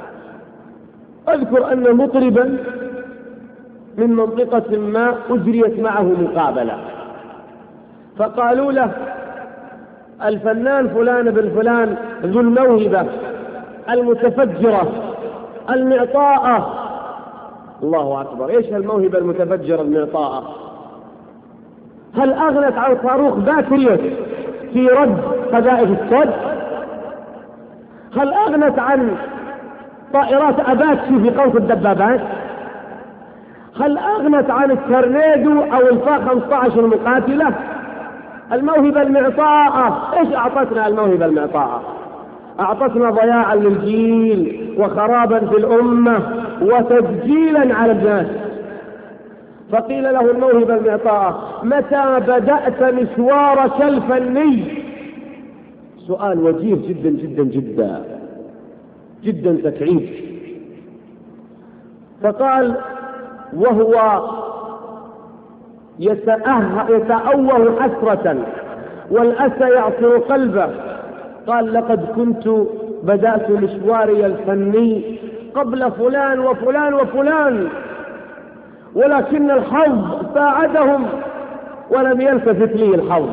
أذكر أن مطربا من منطقة ما أجريت معه مقابلة، فقالوا له الفنان فلان بن فلان ذو الموهبة المتفجرة المعطاءة. الله أكبر، إيش الموهبة المتفجرة المعطاءة؟ هل أغنت عن صاروخ باتريوس في رد قذائف الصد؟ هل أغنت عن طائرات أباتشي في قوس الدبابات؟ هل أغنت عن التورنيدو أو الفا 15 المقاتلة؟ الموهبة المعطاءة إيش أعطتنا الموهبة المعطاءة؟ أعطتنا ضياعا للجيل وخرابا في الأمة وتسجيلا على الناس. فقيل له الموهبة المعطاءة: متى بدأت مشوارك الفني؟ سؤال وجيه جدا جدا جدا جدا تكعيب. فقال وهو يتأوه حسرة والأسى يعصر قلبه، قال لقد كنت بدأت مشواري الفني قبل فلان وفلان وفلان، ولكن الحظ ساعدهم ولم يلتفت لي الحظ.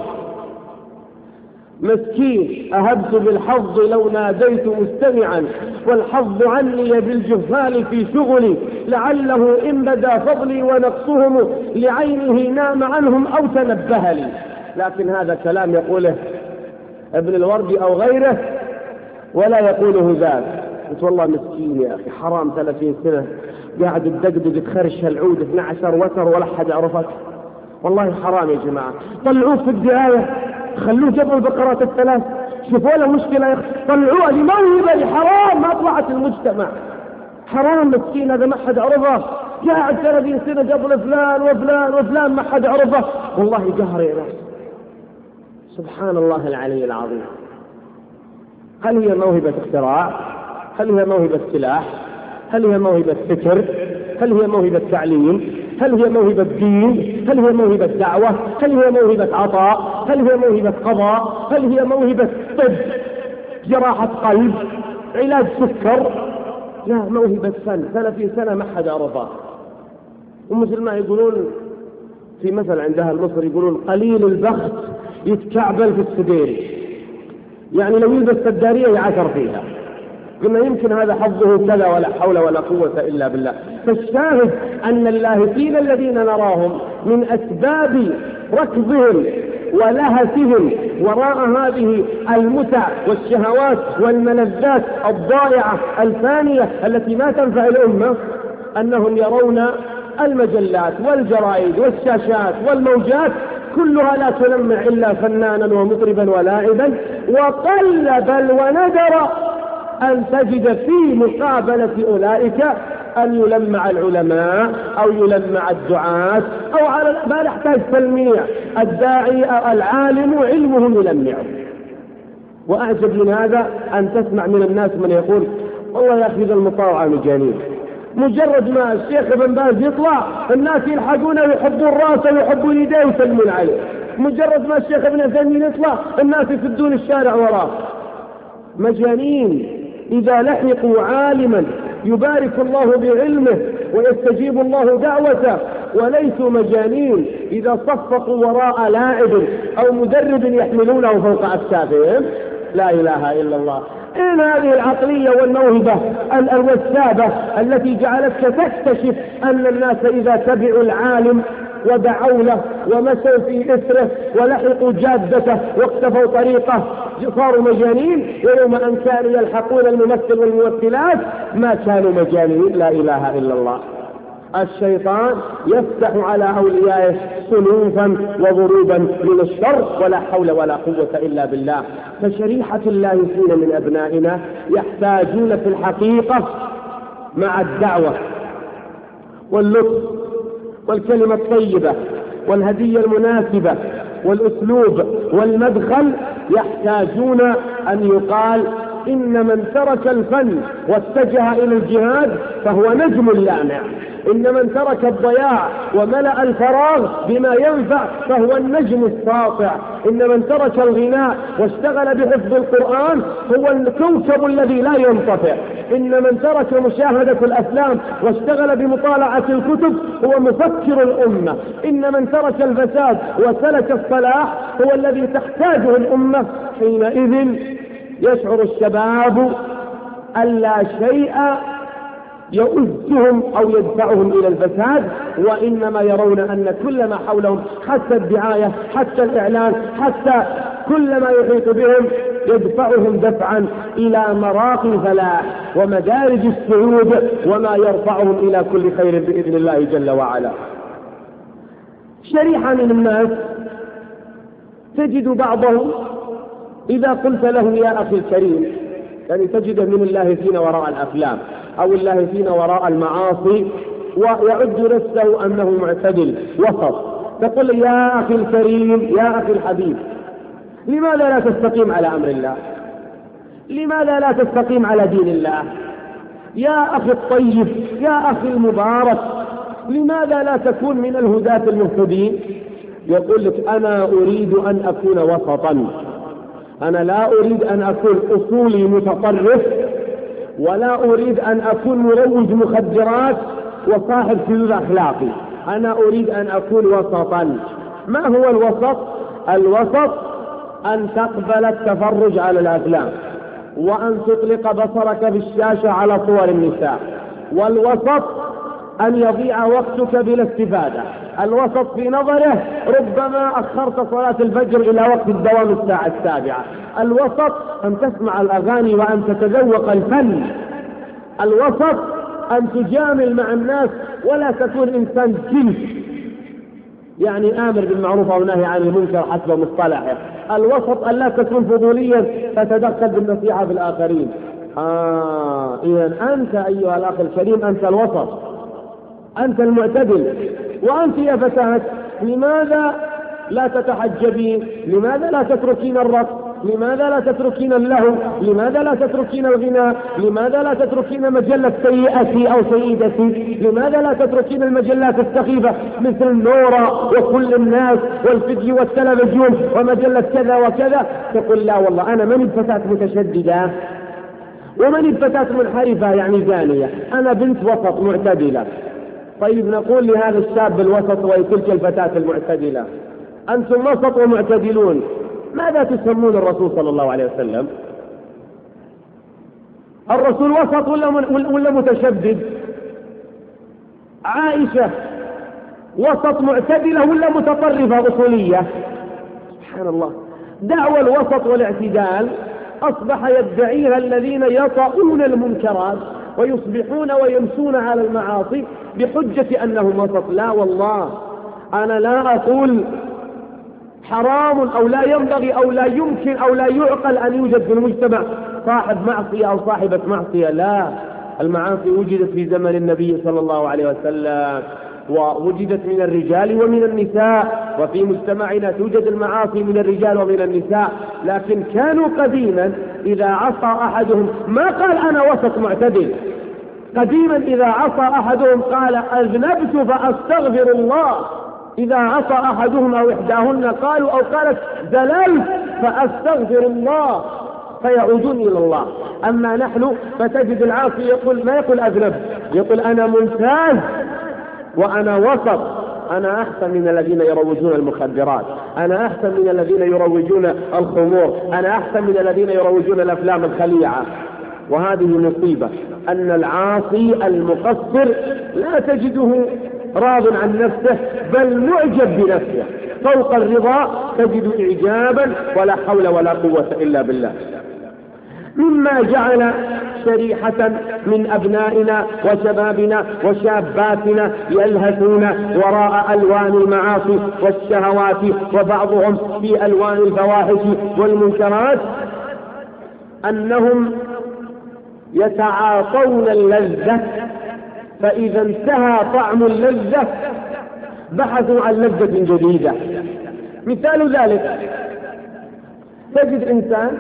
مسكين أهبت بالحظ لو ناديت مستمعا، والحظ عني بالجهال في شغلي، لعله إن بدا فضلي ونقصهم لعينه نام عنهم أو تنبه لي. لكن هذا كلام يقوله ابن الوردي أو غيره ولا يقوله ذاك. قلت والله مسكين يا أخي، حرام 30 سنة قاعد تدقدق تخرش العود 12 وتر ولا حد يعرفك، والله حرام يا جماعة. طلعوه في الدعاية، خلوه جبل البقرات الثلاث، شوفوا له مشكلة يا أخي، طلعوه لموهبة، حرام ما طلعت المجتمع، حرام مسكين هذا ما حد عرفه، قاعد 30 سنة قبل فلان وفلان وفلان ما حد عرفه، والله قهر يا ناس. سبحان الله العلي العظيم. هل هي موهبة اختراع؟ هل هي موهبة سلاح؟ هل هي موهبة فكر؟ هل هي موهبة تعليم؟ هل هي موهبة دين؟ هل هي موهبة دعوة؟ هل هي موهبة عطاء؟ هل هي موهبة قضاء؟ هل هي موهبة طب، جراحة قلب، علاج سكر؟ لا، موهبة فن. 30 سنة ما حد عرفها. ومثل ما يقولون في مثل عند أهل مصر، يقولون قليل البخت يتكعبل في السديري، يعني لو يلبس سدارية يعثر فيها. قلنا يمكن هذا حظه كذا، ولا حول ولا قوة إلا بالله. فالشاهد أن اللاهثين الذين نراهم من أسباب ركضهم ولهثهم وراء هذه المتع والشهوات والملذات الضائعة الفانية التي ما تنفع الأمة، أنهم يرون المجلات والجرائد والشاشات والموجات كلها لا تلمع إلا فنانا ومطربا ولاعبا، وقل بل وندر أن تجد في مقابلة أولئك أن يلمع العلماء أو يلمع الدعاة أو على ما يحتاج تلميع، الداعي أو العالم علمه يلمعه. وأعجب من هذا أن تسمع من الناس من يقول والله يا أخي ذا المطاوعة مجانين، مجرد ما الشيخ ابن باز يطلع الناس يلحقونه ويحبون راسه ويحبون يديه ويسلمون عليه، مجرد ما الشيخ ابن عثيمين يطلع الناس يسدون الشارع وراه. مجانين. إذا لحقوا عالما يبارك الله بعلمه ويستجيب الله دعوته، وليسوا مجانين إذا صفقوا وراء لاعب أو مدرب يحملونه فوق أكتافهم. لا إله إلا الله. إن هذه العقلية والموهبة الوسابة التي جعلتك تكتشف أن الناس إذا تبعوا العالم ودعوا له ومشوا في إثره ولحقوا جادته واقتفوا طريقه صاروا مجانين، ويوم أن كانوا يلحقون الممثل والممثلات ما كانوا مجانين. لا إله إلا الله. الشيطان يفتح على أوليائه سلوفا وضروبا من الشر، ولا حول ولا قوة إلا بالله. فشريحة اللاهثين من أبنائنا يحتاجون في الحقيقة مع الدعوة واللطف والكلمة الطيبة والهدية المناسبة والأسلوب والمدخل، يحتاجون أن يقال إن من ترك الفن واتجه إلى الجهاد فهو نجم لامع، إن من ترك الضياع وملأ الفراغ بما ينفع فهو النجم الساطع، إن من ترك الغناء واشتغل بحفظ القرآن هو الكوكب الذي لا ينطفئ، إن من ترك مشاهدة الأفلام واشتغل بمطالعة الكتب هو مفكر الأمة، إن من ترك الفساد وسلك الصلاح هو الذي تحتاجه الأمة. حينئذ يشعر الشباب أن لا شيء يؤذهم أو يدفعهم إلى الفساد، وإنما يرون أن كل ما حولهم حتى الدعاية حتى الإعلان حتى كل ما يحيط بهم يدفعهم دفعا إلى مراقي الفلاح ومدارج السعود وما يرفعهم إلى كل خير بإذن الله جل وعلا. شريحة من الناس تجد بعضهم إذا قلت له يا أخي الكريم، يعني تجده من اللاهثين وراء الأفلام أو اللاهثين وراء المعاصي ويعد نفسه أنه معتدل وسط، تقول يا أخي الكريم يا أخي الحبيب، لماذا لا تستقيم على أمر الله؟ لماذا لا تستقيم على دين الله؟ يا أخي الطيب يا أخي المبارك، لماذا لا تكون من الهداة المهتدين؟ يقول لك أنا أريد أن أكون وسطا، أنا لا أريد أن أكون أصولي متطرف، ولا أريد أن أكون مروج مخدرات وصاحب سلوك أخلاقي، أنا أريد أن أكون وسطا. ما هو الوسط؟ الوسط أن تقبل التفرج على الأفلام، وأن تطلق بصرك بالشاشة على صور النساء، والوسط أن يضيع وقتك بلا استفادة، الوسط في نظره ربما أخرت صلاة الفجر إلى وقت الدوام الساعة 7، الوسط أن تسمع الأغاني وأن تتذوق الفن، الوسط أن تجامل مع الناس ولا تكون إنسان جنس، يعني آمر بالمعروف أو نهي عن المنكر حسب مصطلحه، الوسط أن لا تكون فضوليا فتدخل بالنصيحة في الآخرين. إذن أنت أيها الأخ الكريم أنت الوسط، أنت المعتدل. وأنت يا فتاة لماذا لا تتحجبين؟ لماذا لا تتركين الرقص؟ لماذا لا تتركين اللهو؟ لماذا لا تتركين الغناء؟ لماذا لا تتركين مجلة سيئتي أو سيدتي؟ لماذا لا تتركين المجلات السخيفة مثل النورة وكل الناس والفيديو والتلفزيون ومجلة كذا وكذا؟ تقول لا والله أنا من فتاة متشددة ومن فتاة منحرفة يعني زانية، أنا بنت وسط معتدلة. طيب نقول لهذا الشاب الوسط وتلك الفتاة المعتدلة أنتم وسط ومعتدلون، ماذا تسمون الرسول صلى الله عليه وسلم؟ الرسول وسط ولا متشدد؟ عائشة وسط معتدلة ولا متطرفة أصولية؟ سبحان الله. دعوى الوسط والاعتدال أصبح يدعيها الذين يطؤون المنكرات، ويصبحون ويمسون على المعاصي بحجة أنهم وسط. لا والله، أنا لا أقول حرام أو لا ينبغي أو لا يمكن أو لا يعقل أن يوجد في المجتمع صاحب معصية أو صاحبة معصية. لا، المعاصي وجدت في زمن النبي صلى الله عليه وسلم، ووجدت من الرجال ومن النساء، وفي مجتمعنا توجد المعاصي من الرجال ومن النساء. لكن كانوا قديما إذا عصى أحدهم ما قال أنا وسط معتدل. قديما إذا عصى أحدهم قال أذنبت فأستغفر الله. إذا عصى أحدهم أو إحداهن قالوا أو قالت زللت فأستغفر الله، فيعودون إلى الله. أما نحن فتجد العاصي يقول ما يقول أذنبت، يقول أنا ممتاز وأنا وسط، أنا أحسن من الذين يروجون المخدرات، أنا أحسن من الذين يروجون الخمور، أنا أحسن من الذين يروجون الأفلام الخليعة. وهذه مصيبة، أن العاصي المقصر لا تجده راض عن نفسه بل معجب بنفسه، فوق الرضا تجد إعجابا ولا حول ولا قوة إلا بالله. مما جعل شريحة من أبنائنا وشبابنا وشاباتنا يلهثون وراء ألوان المعاصي والشهوات، وبعضهم في ألوان الفواحش والمنكرات، أنهم يتعاطون اللذة، فإذا انتهى طعم اللذة بحثوا عن لذة جديدة. مثال ذلك تجد إنسان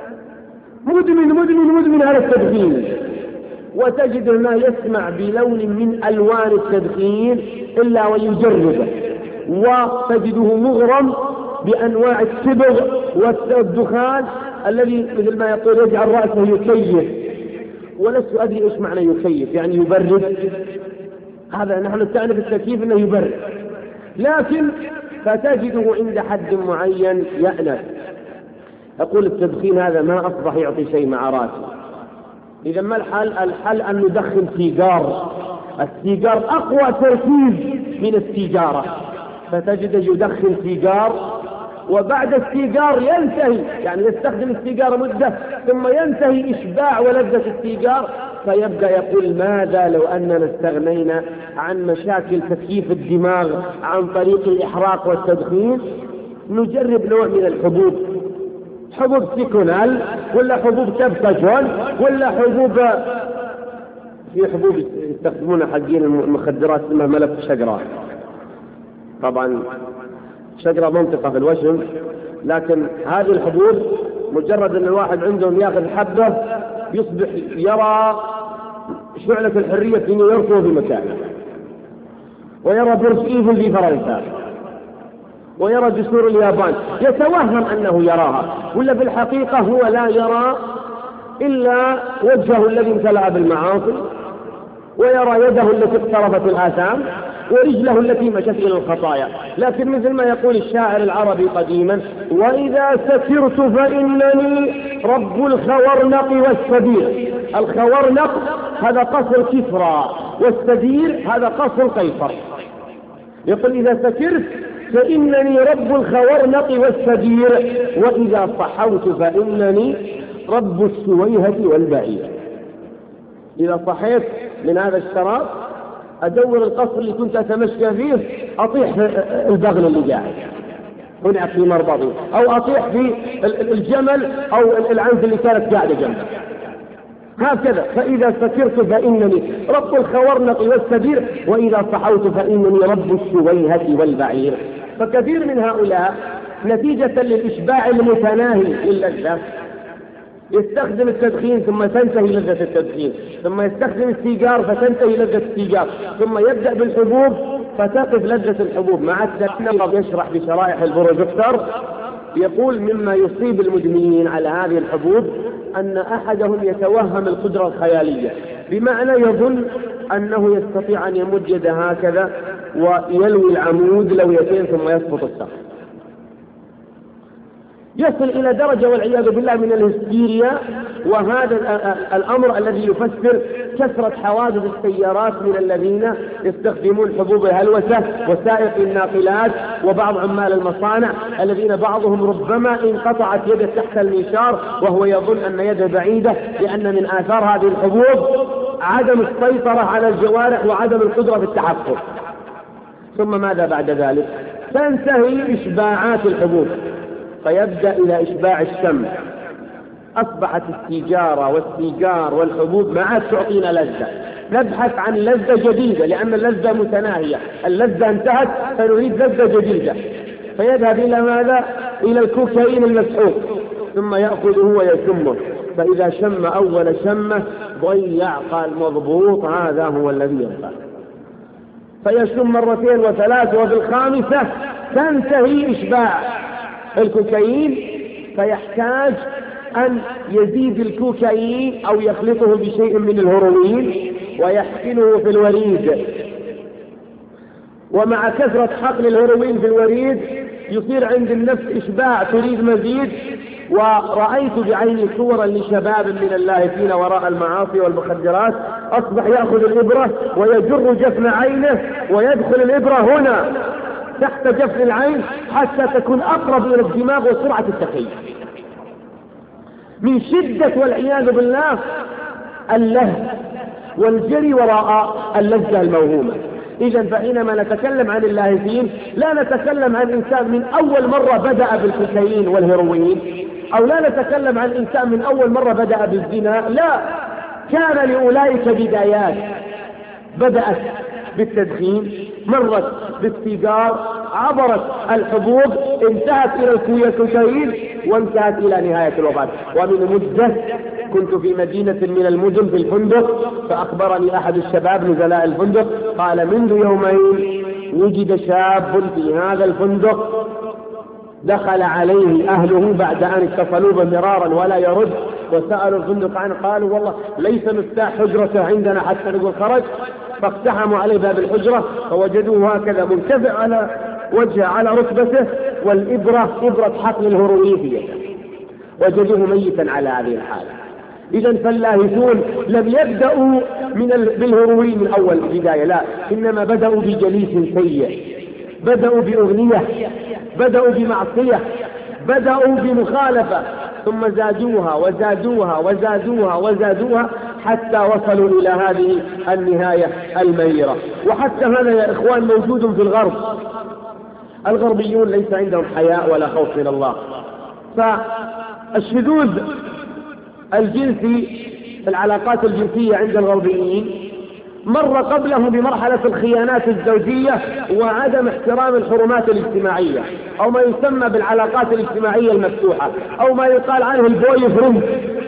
مدمن على التدخين، وتجد ما يسمع بلون من ألوان التدخين إلا ويجربه، وتجده مغرم بأنواع الصبغ والدخان الذي مثل ما يقول يجعل رأسه يكيف، ولست أدري إيش معنى يكيف، يعني يبرد. هذا نحن نستعرف التكييف أنه يبرد، لكن فتجده عند حد معين يأنف. أقول التدخين هذا ما أصبح يعطي شيء مع راسه. إذا ما الحل؟ الحل أن ندخن سيجار. السيجار أقوى تركيز من السيجارة، فتجد يدخن سيجار، وبعد السيجار ينتهي، يعني يستخدم السيجار مدة ثم ينتهي إشباع ولذة السيجار، فيبدأ يقول ماذا لو أننا استغنينا عن مشاكل تكييف الدماغ عن طريق الإحراق والتدخين، نجرب نوع من الحبوب، حبوب سيكونال ولا حبوب كبتاجون ولا حبوب، في حبوب يستخدمونها حقين المخدرات اسمها ملف شجرة. طبعا شجرة منطقة في الوشم، لكن هذه الحبوب مجرد أن الواحد عندهم يأخذ حبة يصبح يرى شعلة الحرية في نيويورك وفي مكانه، ويرى برج إيفل في فرنسا، ويرى جسور اليابان، يتوهم أنه يراها، ولا في الحقيقة هو لا يرى إلا وجهه الذي امتلأ بالمعاصي، ويرى يده التي اقترفت الآثام، ورجله التي مشت إلى الخطايا. لكن مثل ما يقول الشاعر العربي قديما: وإذا سكرت فإنني رب الخورنق والسدير. الخورنق هذا قصر كسرى، والسدير هذا قصر قيصر. يقول إذا سكرت فإنني رب الخورنق والسدير، وإذا صحوت فإنني رب السويهة والبعير. إذا صحيت من هذا الشراب أدور القصر اللي كنت أتمشى فيه، أطيح البغل اللي قاعد هنا في مربضي، أو أطيح في الجمل أو العنز اللي كانت قاعدة جنبه. هكذا، فإذا سكرت فإنني رب الخورنق والسدير، وإذا صحوت فإنني رب السويهة والبعير. فكثير من هؤلاء نتيجة للإشباع المتناهي للذة يستخدم التدخين ثم تنتهي لذة التدخين، ثم يستخدم السيجار فتنتهي لذة السيجار، ثم يبدأ بالحبوب فتقف لذة الحبوب. مع التدخين يشرح بشرائح البروجكتور يقول مما يصيب المدمنين على هذه الحبوب أن أحدهم يتوهم القدرة الخيالية، بمعنى يظن أنه يستطيع أن يمد يده هكذا ويلوي العمود لويتين ثم يسقط السقف. يصل إلى درجة والعياذ بالله من الهستيريا، وهذا الأمر الذي يفسر كثرة حوادث السيارات من الذين يستخدمون حبوب الهلوسة وسائق الناقلات وبعض عمال المصانع الذين بعضهم ربما انقطعت يده تحت المنشار وهو يظن أن يده بعيدة، لأن من آثار هذه الحبوب عدم السيطرة على الجوارح وعدم القدرة في التحكم. ثم ماذا بعد ذلك؟ تنتهي إشباعات الحبوب فيبدأ إلى إشباع الشم. أصبحت السيجارة والسيجار والحبوب ما عاد تعطينا لذة، نبحث عن لذة جديدة لأن اللذة متناهية، اللذة انتهت فنريد لذة جديدة، فيذهب إلى ماذا؟ إلى الكوكايين المسحوق، ثم يأخذه ويشمه، فإذا شم أول شمة ضيع، قال مضبوط هذا هو الذي ينفع، فيشم مرتين وثلاث، وفي الخامسة تنتهي إشباع الكوكايين، فيحتاج أن يزيد الكوكايين أو يخلطه بشيء من الهيروين ويحقنه في الوريد، ومع كثرة حقن الهيروين في الوريد يصير عند النفس إشباع، تريد مزيد. ورأيت بعيني صورا لشباب من اللاهثين وراء المعاصي والمخدرات، أصبح يأخذ الإبرة ويجر جفن عينه ويدخل الإبرة هنا تحت جفن العين حتى تكون أقرب إلى الدماغ وسرعة التخيل، من شدة والعياذ بالله اللهث والجري وراء اللذة الموهومة. إذن فحينما نتكلم عن اللاهثين لا نتكلم عن إنسان من أول مرة بدأ بالكوكايين والهيروين، أو لا نتكلم عن إنسان من أول مرة بدأ بالزنا، لا، كان لأولئك بدايات، بدأت بالتدخين، مرت بالسيجار، عبرت الحبوب، انتهت إلى الكوكايين، وانتهت إلى نهاية الوفاة. ومن مدة كنت في مدينة من المدن في الفندق، فأخبرني أحد الشباب نزلاء الفندق قال منذ يومين وجد شاب في هذا الفندق دخل عليه أهله بعد أن اتصلوا بمرارا ولا يرد، وسألوا الفندق عنه، قالوا والله ليس مفتاح حجرته عندنا حتى نقول خرج، فاقتحموا عليه باب الحجرة فوجدوه هكذا منتفع على وجهه على ركبته، والإبرة إبرة حقن الهيروين في يده، وجدوه ميتا على هذه الحالة. إذن فاللاهثون لم يبدأوا بالهيروين من أول بداية، لا، إنما بدأوا بجليس سيء، بدأوا بأغنية، بدأوا بمعصية، بدأوا بمخالفة، ثم زادوها وزادوها وزادوها وزادوها حتى وصلوا إلى هذه النهاية المريرة. وحتى هذا يا إخوان موجود في الغرب، الغربيون ليس عندهم حياء ولا خوف من الله، فالشذوذ الجنسي في العلاقات الجنسية عند الغربيين مر قبله بمرحلة الخيانات الزوجية وعدم احترام الحرمات الاجتماعية، أو ما يسمى بالعلاقات الاجتماعية المفتوحة، أو ما يقال عنه البوي فريند.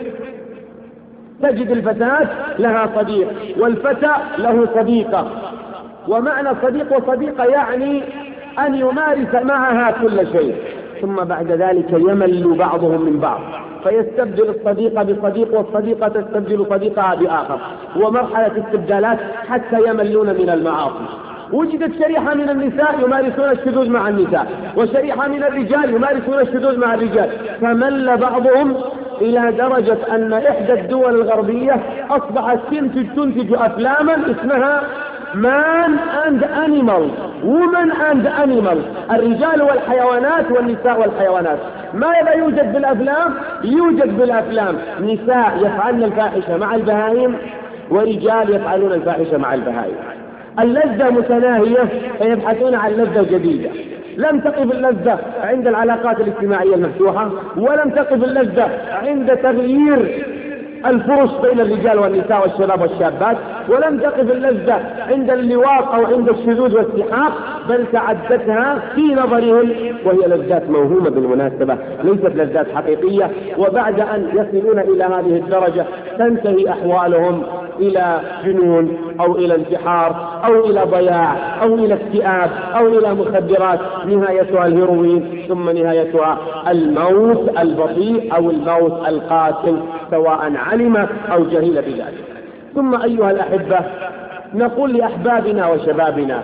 تجد الفتاة لها صديق والفتى له صديقة، ومعنى صديق وصديقة يعني أن يمارس معها كل شيء، ثم بعد ذلك يمل بعضهم من بعض، فيستبدل الصديقة بصديق والصديقة تستبدل صديقها بآخر، ومرحلة استبدالات حتى يملون من المعاصي. وجدت شريحة من النساء يمارسون الشذوذ مع النساء، وشريحة من الرجال يمارسون الشذوذ مع الرجال، فمل بعضهم إلى درجة أن إحدى الدول الغربية أصبحت تنتج أفلاما اسمها Man and Animals، Women and Animals، الرجال والحيوانات والنساء والحيوانات. ماذا يوجد بالأفلام؟ يوجد بالأفلام نساء يفعلن الفاحشة مع البهائم، ورجال يفعلون الفاحشة مع البهائم. اللذة متناهية فيبحثون عن لذة جديدة. لم تقف اللذة عند العلاقات الاجتماعية المفتوحة، ولم تقف اللذة عند تغيير الفرص بين الرجال والنساء والشباب والشابات، ولم تقف اللذة عند اللواط أو عند الشذوذ والسحاق، بل تعدتها في نظرهم وهي لذات موهومة بالمناسبة، ليست لذات حقيقية. وبعد أن يصلون إلى هذه الدرجة تنتهي أحوالهم إلى جنون أو إلى انتحار أو إلى ضياع أو إلى اكتئاب أو إلى مخدرات، نهايتها الهيروين، ثم نهايتها الموت البطيء أو الموت القاتل، سواء علم أو جهل بذلك. ثم أيها الأحبة نقول لأحبابنا وشبابنا،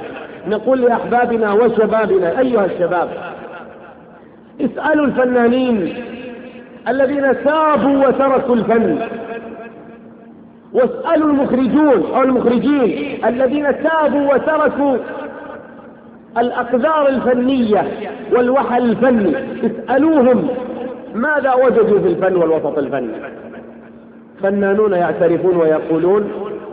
أيها الشباب، اسألوا الفنانين الذين تابوا وتركوا الفن، واسألوا المخرجين الذين تابوا وتركوا الأقذار الفنية والوحل الفني، اسألوهم ماذا وجدوا في الفن والوسط الفني. فنانون يعترفون ويقولون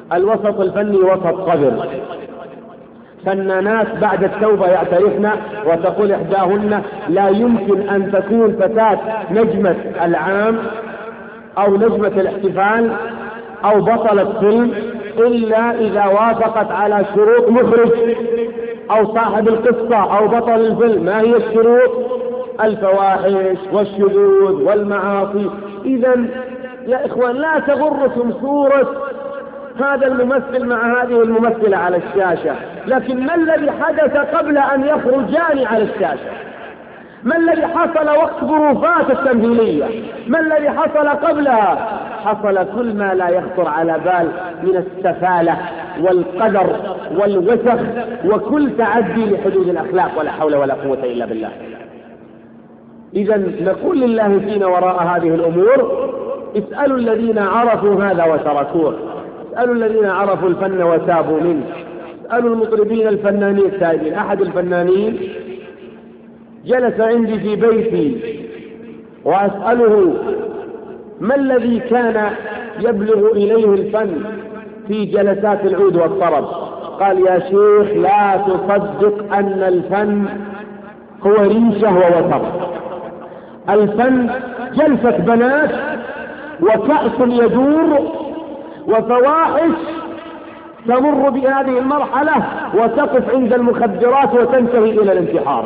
الوسط الفني وسط قذر. فنانات بعد التوبة يعترفن وتقول إحداهن: لا يمكن أن تكون فتاة نجمة العام أو نجمة الاحتفال أو بطلة فيلم إلا إذا وافقت على شروط مخرج أو صاحب القصة أو بطل الفيلم. ما هي الشروط؟ الفواحش والشذوذ والمعاصي. إذن يا إخوان لا تغركم صورة هذا الممثل مع هذه الممثلة على الشاشة، لكن ما الذي حدث قبل أن يخرجان على الشاشة؟ ما الذي حصل وقت ظروفات التمثيلية؟ ما الذي حصل قبلها؟ حصل كل ما لا يخطر على بال من السفالة والقدر والوسخ وكل تعدي لحدود الأخلاق، ولا حول ولا قوة إلا بالله. إذن نقول لله فينا وراء هذه الأمور: اسألوا الذين عرفوا هذا وتركوه، اسألوا الذين عرفوا الفن وتابوا منه، اسألوا المطربين الفنانين التائبين. أحد الفنانين جلس عندي في بيتي وأسأله ما الذي كان يبلغ إليه الفن في جلسات العود والطرب. قال: يا شيخ لا تصدق أن الفن هو ريشة ووتر. الفن جلسة بنات وكأس يدور وفواحش تمر بهذه المرحلة وتقف عند المخدرات وتنتهي إلى الانتحار.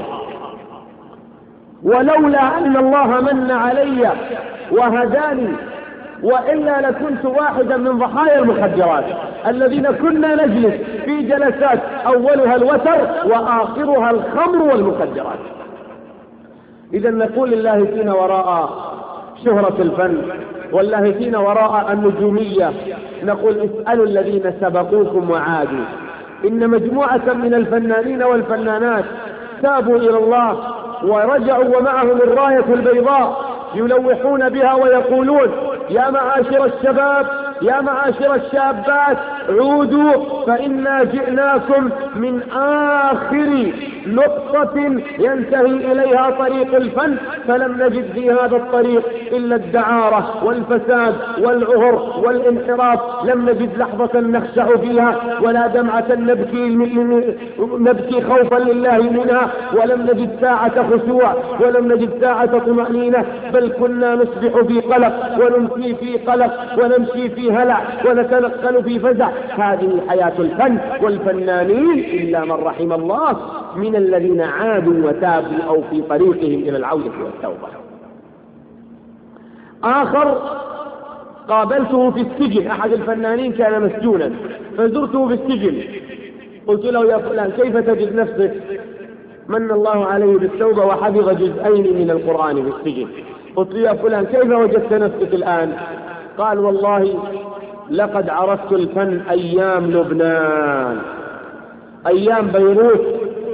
ولولا أن الله من علي وهداني وإلا لكنت واحدا من ضحايا المخدرات الذين كنا نجلس في جلسات أولها الوتر وآخرها الخمر والمخدرات. إذا نقول لله فينا وراء شهرة الفن، والله فينا وراء النجومية. نقول: اسألوا الذين سبقوكم وعادوا. إن مجموعة من الفنانين والفنانات تابوا إلى الله ورجعوا ومعهم الراية البيضاء يلوحون بها ويقولون: يا معاشر الشباب، يا معاشر الشابات، عودوا فإنا جئناكم من آخر نقطة ينتهي إليها طريق الفن، فلم نجد في هذا الطريق إلا الدعارة والفساد والعهر والانحراف. لم نجد لحظة نخشع فيها ولا دمعة نبكي خوفا لله منها، ولم نجد ساعة خشوع ولم نجد ساعة طمأنينة، بل كنا نصبح في قلق ونمسي في قلق ونمشي في هلع ونتنقل في فزع. هذه حياة الفن والفنانين إلا من رحم الله من الذين عادوا وتابوا أو في طريقهم إلى العودة والتوبة. آخر قابلته في السجن، أحد الفنانين كان مسجونا فزرته في السجن، قلت له: يا فلان كيف تجد نفسك؟ من الله عليه بالتوبة وحفظ جزئين من القرآن في السجن. قلت له: يا فلان كيف وجدت نفسك الآن؟ قال: والله لقد عرفت الفن أيام لبنان، أيام بيروت،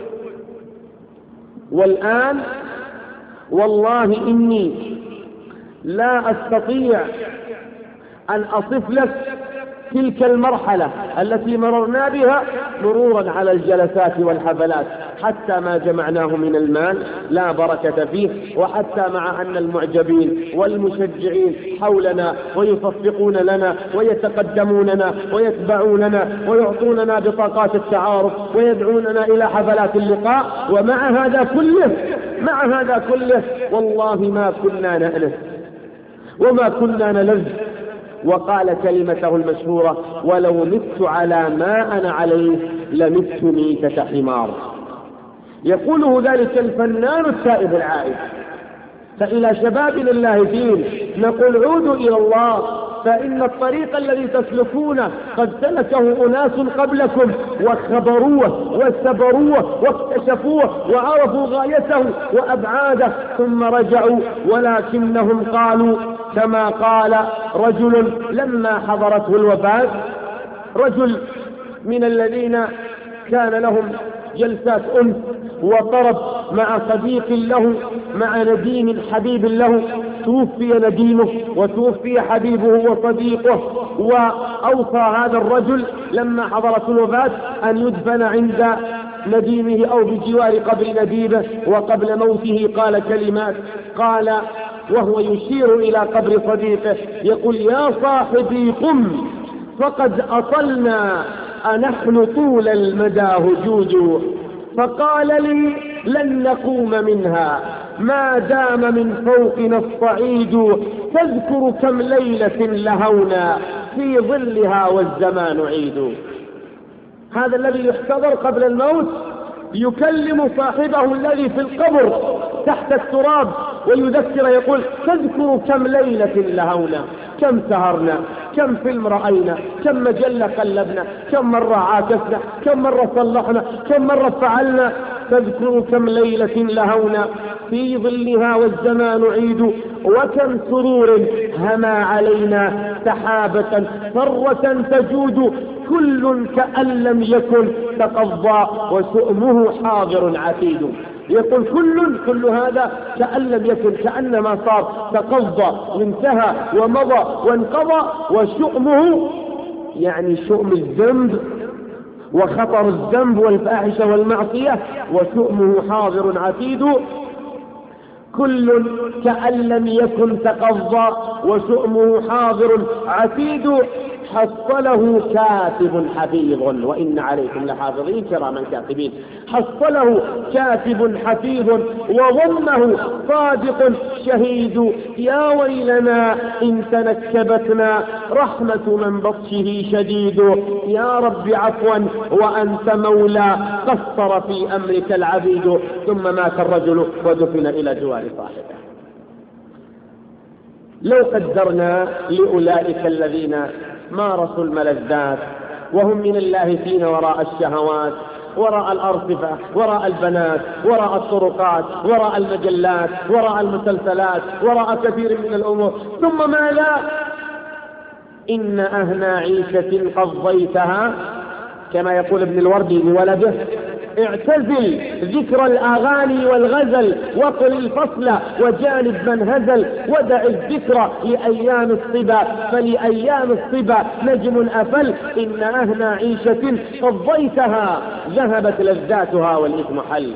والآن والله إني لا أستطيع أن أصف لك تلك المرحلة التي مررنا بها مرورا على الجلسات والحفلات، حتى ما جمعناه من المال لا بركة فيه، وحتى مع أن المعجبين والمشجعين حولنا ويصفقون لنا ويتقدموننا ويتبعوننا ويعطوننا بطاقات التعارف ويدعوننا إلى حفلات اللقاء، ومع هذا كله والله ما كنا نأنس وما كنا نلذ. وقال كلمته المشهورة: ولو مت على ما أنا عليه لمت ميتة حمار. يقوله ذلك الفنان التائب العائد. فإلى شبابنا اللاهفين نقول: عودوا إلى الله، فإن الطريق الذي تسلكونه قد سلكه أناس قبلكم وخبروه وسبروه واكتشفوه وعرفوا غايته وأبعاده ثم رجعوا، ولكنهم قالوا كما قال رجل لما حضرته الوفاة، رجل من الذين كان لهم جلسات أنس وطرب مع صديق له، مع نديم حبيب له، توفي نديمه وتوفي حبيبه وصديقه، وأوصى هذا الرجل لما حضرت الوفاة أن يدفن عند نديمه أو بجوار قبر نديمه، وقبل موته قال كلمات، قال وهو يشير إلى قبر صديقه، يقول: يا صاحبي قم فقد أطلنا أنحن طول المدى هجوج، فقال لي لن نقوم منها ما دام من فوقنا الصعيد، تذكر كم ليلة لهونا في ظلها والزمان عيد. هذا الذي يحتضر قبل الموت يكلم صاحبه الذي في القبر تحت التراب ويذكر، يقول تذكر كم ليلة لهونا، كم سهرنا، كم فيلم رأينا، كم مجلة قلبنا، كم مرة عاكسنا، كم مرة صلحنا، كم مرة فعلنا. تذكر كم ليلة لهونا في ظلها والزمان عيد، وكم سرور هما علينا سحابة فرة تجود، كل كأن لم يكن تقضى وشؤمه حاضر عتيد. يقول كل هذا كأن لم يكن، كأنما صار تقضى وانتهى ومضى وانقضى، وشؤمه يعني شؤم الذنب وخطر الذنب والفاحشة والمعصية، وشؤمه حاضر عتيد. كل كأن لم يكن تقضى وشؤمه حاضر عتيد، حصله كاتب حفيظ وإن عليكم لحافظين كراما كاتبين. حصله كاتب حفيظ وضمه صادق شهيد، يا ويلنا إن تنكبتنا رحمة من بطشه شديد، يا رب عفوا وأنت مولى قصر في أمرك العبيد. ثم مات الرجل ودفن إلى جوار صاحبه. لو قدرنا لأولئك الذين مارسوا الملذات وهم من اللاهثين وراء الشهوات، وراء الأرصفة، وراء البنات، وراء الطرقات، وراء المجلات، وراء المسلسلات، وراء كثير من الأمور، ثم ماذا؟ إن أهنى عيشة قضيتها، كما يقول ابن الوردي لولده: اعتزل ذكر الأغاني والغزل وقل الفصل وجانب من هزل، ودع الذكر لأيام الصبا فلأيام الصبا نجم أفل، إن أهنى عيشة قضيتها ذهبت لذاتها والإثم حل.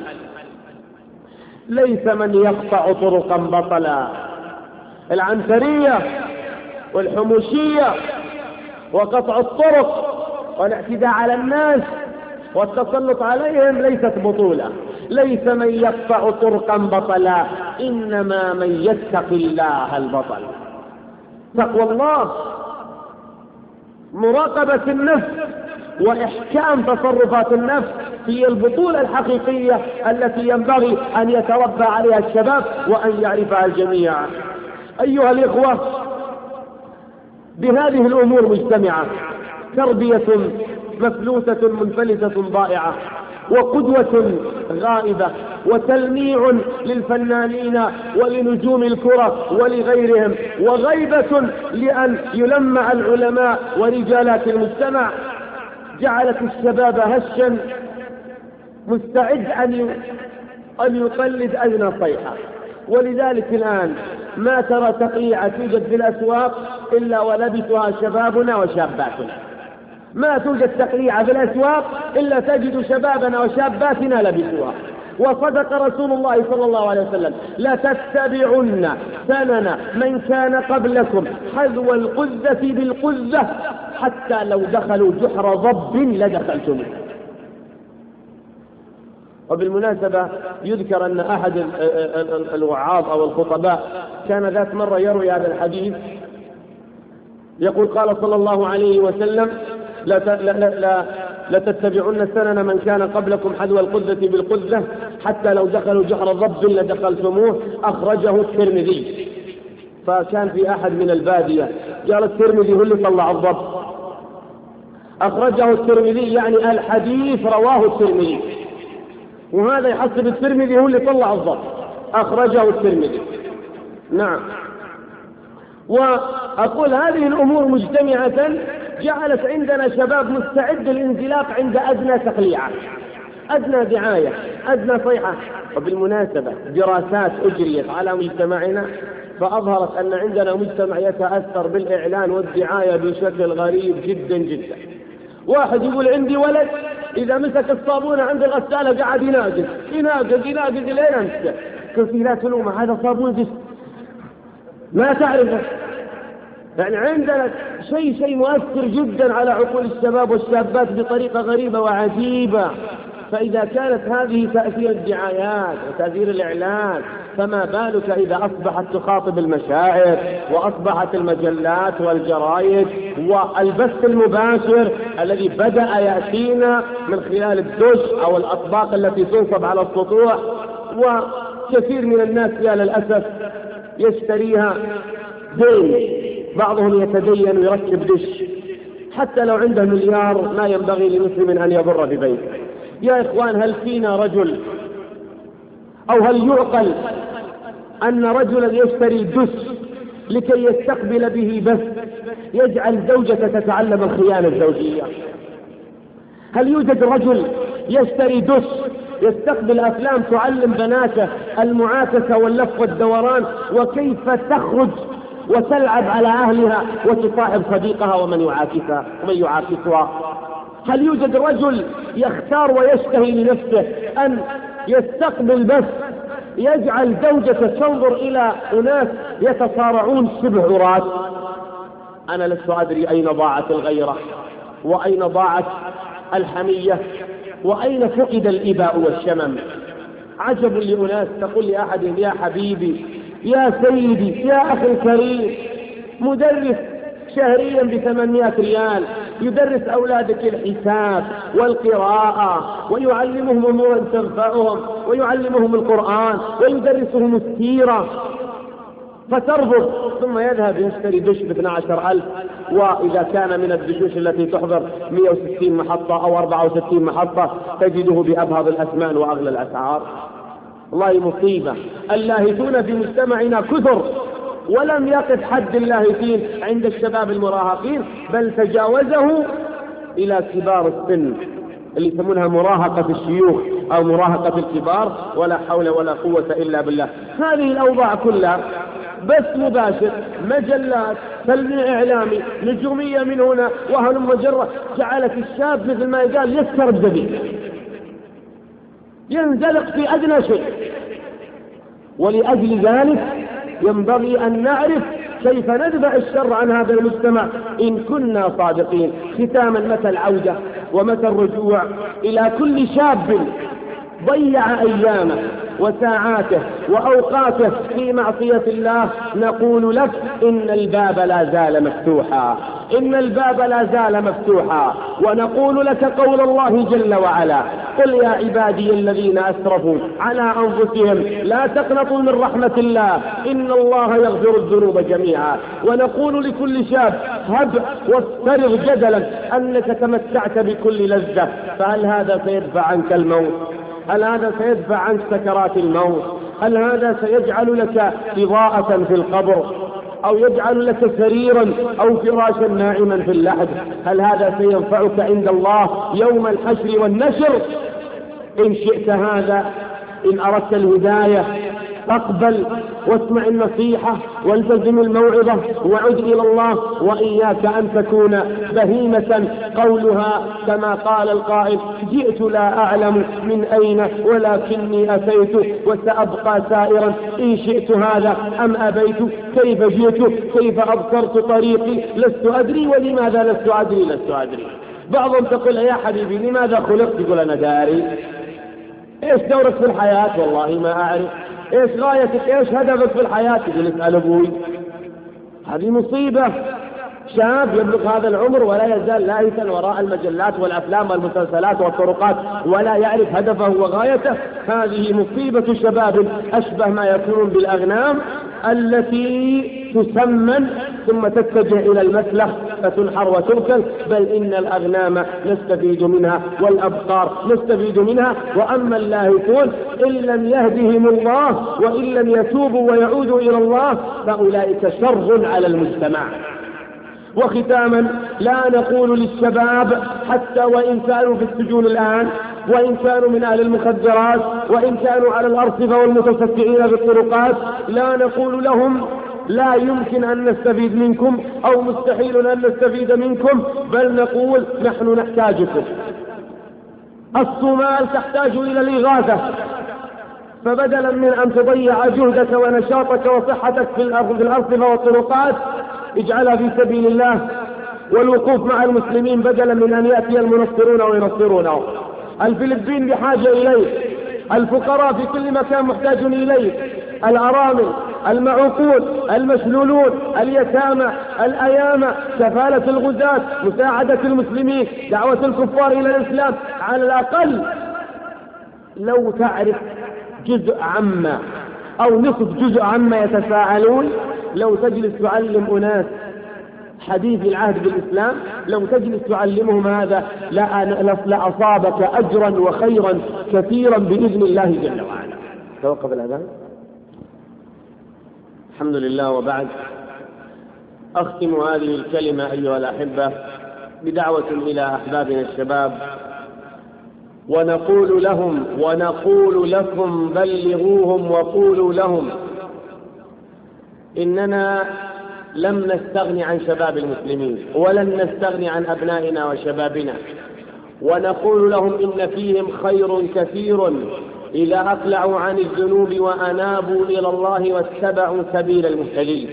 ليس من يقطع طرقا بطلا، العنترية والحموشية وقطع الطرق والاعتداء على الناس والتسلط عليهم ليست بطولة. ليس من يقطع طرقا بطلا، إنما من يتقي الله البطل. تقوى الله، مراقبة النفس وإحكام تصرفات النفس هي البطولة الحقيقية التي ينبغي أن يتربى عليها الشباب وأن يعرفها الجميع. أيها الإخوة، بهذه الأمور مجتمعة تربية مفلوسة منفلسة ضائعة، وقدوة غائبة، وتلميع للفنانين ولنجوم الكرة ولغيرهم، وغيبة لأن يلمع العلماء ورجالات المجتمع، جعلت الشباب هشا مستعد أن يقلد أدنى صيحة. ولذلك الآن ما ترى تقيعة توجد في الأسواق إلا ولبسها شبابنا وشاباتنا، ما توجد تقليعة في الأسواق إلا تجد شبابنا وشاباتنا لبسوها. وصدق رسول الله صلى الله عليه وسلم: لتتبعن سنن من كان قبلكم حذو القذة بالقذة حتى لو دخلوا جحر ضب لدخلتم. وبالمناسبة يذكر أن أحد الوعاظ أو الخطباء كان ذات مرة يروي هذا الحديث، يقول: قال صلى الله عليه وسلم: لا تتبعون سنن من كان قبلكم حذو القذة بالقذة حتى لو دخلوا جحر ضب لدخلتموه. أخرجه الترمذي. فكان في أحد من البادية قال: الترمذي هو اللي طلع الضب. أخرجه الترمذي يعني الحديث رواه الترمذي، وهذا يحسب الترمذي هو اللي طلع الضب. أخرجه الترمذي. نعم. وأقول هذه الأمور مجتمعة جعلت عندنا شباب مستعد للانزلاق عند أدنى تقليعة، أدنى دعاية، أدنى صيحة. وبالمناسبة دراسات أجريت على مجتمعنا فأظهرت أن عندنا مجتمع يتأثر بالإعلان والدعاية بشكل غريب جدا جدا. واحد يقول: عندي ولد إذا مسك الصابونة عند الغسالة قاعد يناقز لين أمسك. قلت: لا تلومه، هذا صابون جسم ما تعرفه. يعني عندنا شيء مؤثر جدا على عقول الشباب والشابات بطريقة غريبة وعجيبة. فإذا كانت هذه تأثير الدعايات وتأثير الإعلان، فما بالك إذا أصبحت تخاطب المشاعر، وأصبحت المجلات والجرائد والبث المباشر الذي بدأ يأتينا من خلال الدش أو الأطباق التي تنصب على السطوح. وكثير من الناس يا للأسف يشتريها دين، بعضهم يتدين ويركب دش حتى لو عنده مليار. ما ينبغي لمسلم أن يضر ببيته. يا إخوان، هل فينا رجل أو هل يعقل أن رجلا يشتري دش لكي يستقبل به بث يجعل زوجته تتعلم الخيانة الزوجية؟ هل يوجد رجل يشتري دش يستقبل أفلام تعلم بناته المعاكسة واللف والدوران وكيف تخرج وتلعب على أهلها وتصاحب صديقها ومن يعاكسها؟ هل يوجد رجل يختار ويشتهي لنفسه أن يستقبل بث يجعل زوجته تنظر إلى أناس يتصارعون شبه عراة؟ أنا لست أدري أين ضاعت الغيرة، وأين ضاعت الحمية، وأين فقد الإباء والشمم. عجب لأناس تقول لأحد: يا حبيبي، يا سيدي، يا أخي الكريم، مدرس شهريا ب800 ريال يدرس أولادك الحساب والقراءة ويعلمهم أمورا تنفعهم ويعلمهم القرآن ويدرسهم السيرة، فترفض ثم يذهب يشتري دش ب12,000، وإذا كان من الدشوش التي تحضر 160 محطة أو 64 محطة تجده بأبهض الأثمان وأغلى الأسعار. والله مصيبة. اللاهثون في مجتمعنا كثر، ولم يقف حد اللاهثين عند الشباب المراهقين، بل تجاوزه إلى كبار السن اللي يسمونها مراهقة الشيوخ أو مراهقة الكبار، ولا حول ولا قوة إلا بالله. هذه الأوضاع كلها بث مباشر، مجلات، تلميع إعلامي، نجومية من هنا وهلم مجرة، جعلت الشاب مثل ما يقال يسكر الزبيب، ينزلق في أدنى شيء. ولأجل ذلك ينبغي أن نعرف كيف ندفع الشر عن هذا المجتمع إن كنا صادقين. ختاما، متى العودة ومتى الرجوع إلى كل شاب ضيع أيامه وساعاته وأوقاته في معصية الله؟ نقول لك: إن الباب لا زال مفتوحا، إن الباب لا زال مفتوحا. ونقول لك قول الله جل وعلا: قل يا عبادي الذين أسرفوا على أنفسهم لا تقنطوا من رحمة الله إن الله يغفر الذنوب جميعا. ونقول لكل شاب: هب وافترض جدلا أنك تمتعت بكل لذة، فهل هذا سيدفع عنك الموت؟ هل هذا سيدفع عنك سكرات الموت؟ هل هذا سيجعل لك إضاءة في القبر، أو يجعل لك سريرا أو فراشا ناعما في اللحد؟ هل هذا سينفعك عند الله يوم الحشر والنشر؟ إن شئت هذا، إن أردت الهداية، اقبل واسمع النصيحة والتزم الموعظة وعد إلى الله، وإياك أن تكون بهيمة قولها كما قال القائل: جئت لا أعلم من أين ولكني أتيت وسأبقى سائرا إن شئت هذا أم أبيت، كيف جئت، كيف أبصرت طريقي، لست أدري، ولماذا لست أدري. بعضهم تقول: يا حبيبي لماذا خلقت؟ يقول: أنا داري. إيش دورك في الحياة؟ والله ما أعرف. إيش غايتك؟ إيش هدفك في الحياة؟ يقول: اسأل أبوي. هذه مصيبة. شاب يبلغ هذا العمر ولا يزال لاهثا وراء المجلات والأفلام والمسلسلات والطرقات ولا يعرف هدفه وغايته. هذه مصيبة شباب أشبه ما يكون بالأغنام التي تسمن ثم تتجه إلى المسلخ فتنحر وتركل. بل إن الأغنام نستفيد منها والأبقار نستفيد منها، وأما اللاهثون إن لم يهدهم الله وإن لم يتوبوا ويعودوا إلى الله فأولئك شر على المجتمع. وختاما، لا نقول للشباب حتى وإن كانوا في السجون الآن، وإن كانوا من أهل المخدرات، وإن كانوا على الأرصفة والمتسكعين بالطرقات، لا نقول لهم لا يمكن أن نستفيد منكم أو مستحيل أن نستفيد منكم، بل نقول: نحن نحتاجكم. الصومال تحتاج إلى الإغاثة، فبدلا من أن تضيع جهدك ونشاطك وصحتك في الأرصفة والطرقات، اجعلها في سبيل الله والوقوف مع المسلمين بدلا من أن يأتي المنصرون وينصرونه. الفلبين بحاجة إليه، الفقراء في كل مكان محتاجون إليه، الأرامل، المعوقون، المشلولون، اليتامى، الأيامى، كفالة الغزاة، مساعدة المسلمين، دعوة الكفار إلى الإسلام. على الأقل لو تعرف جزء عما أو نصف جزء عما يتساءلون، لو تجلس تعلم أناس حديث العهد بالإسلام، لو تجلس تعلمهم هذا لأصابك أجرا وخيرا كثيرا بإذن الله جل وعلا. توقف الأذان. الحمد لله، وبعد. أختم هذه الكلمة أيها الأحبة بدعوة إلى أحبابنا الشباب، ونقول لهم ونقول لكم بلغوهم وقولوا لهم إننا لم نستغني عن شباب المسلمين ولن نستغني عن أبنائنا وشبابنا، ونقول لهم إن فيهم خير كثير إذا أقلعوا عن الذنوب وأنابوا إلى الله واتبعوا سبيل المهتدين.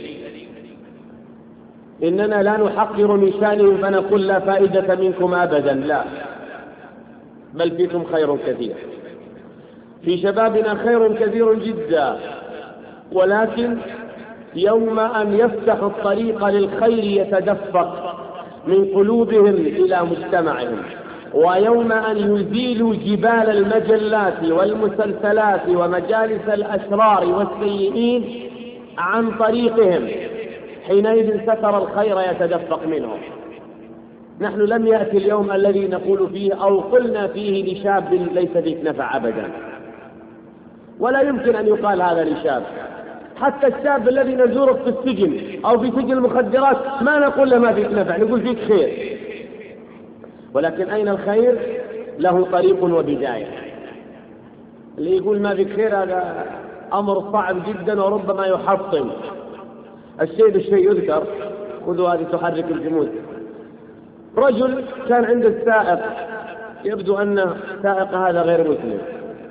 إننا لا نحقر من شأنهم فنقول لا فائدة منكم أبدا، لا، بل فيكم خير كثير، في شبابنا خير كثير جدا، ولكن يوم أن يفتح الطريق للخير يتدفق من قلوبهم إلى مجتمعهم، ويوم أن يزيلوا جبال المجلات والمسلسلات ومجالس الأشرار والسيئين عن طريقهم، حينئذ ستر الخير يتدفق منهم. نحن لم يأتي اليوم الذي نقول فيه أو قلنا فيه لشاب ليس فيك نفع أبدا، ولا يمكن أن يقال هذا لشاب. حتى الشاب الذي نزوره في السجن أو في سجن المخدرات ما نقول له ما فيك نفع، نقول فيك خير. ولكن أين الخير؟ له طريق وبداية. اللي يقول ما فيك خير هذا أمر صعب جدا وربما يحطم. الشيء بالشيء يذكر، خذوا هذه تحرك الجمود. رجل كان عنده السائق، يبدو أن سائق هذا غير مسلم،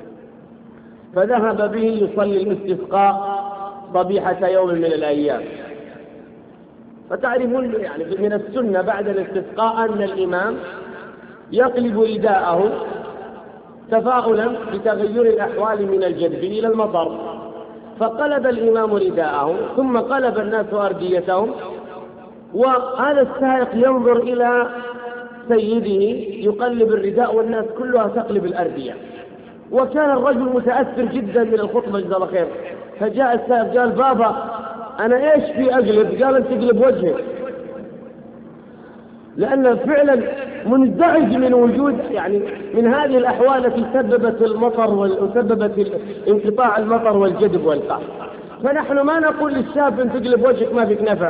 فذهب به يصلي الاستسقاء صبيحة يوم من الأيام. فتعرفون يعني من السنة بعد الاستسقاء أن الإمام يقلب رداءه تفاؤلا بتغير الأحوال من الجدب إلى المطر، فقلب الإمام رداءه ثم قلب الناس أرديتهم، وهذا السائق ينظر إلى سيده يقلب الرداء والناس كلها تقلب الأردية. وكان الرجل متأثر جدا من الخطبة جزاه الله خير، فجاء السائق قال بابا أنا إيش في أقلب؟ قال أنت تقلب وجهك، لأنه فعلا منزعج من وجود يعني من هذه الأحوال التي سببت المطر وسببت انقطاع المطر والجدب والقحط. فنحن ما نقول للشاب أن تقلب وجهك ما فيك نفع،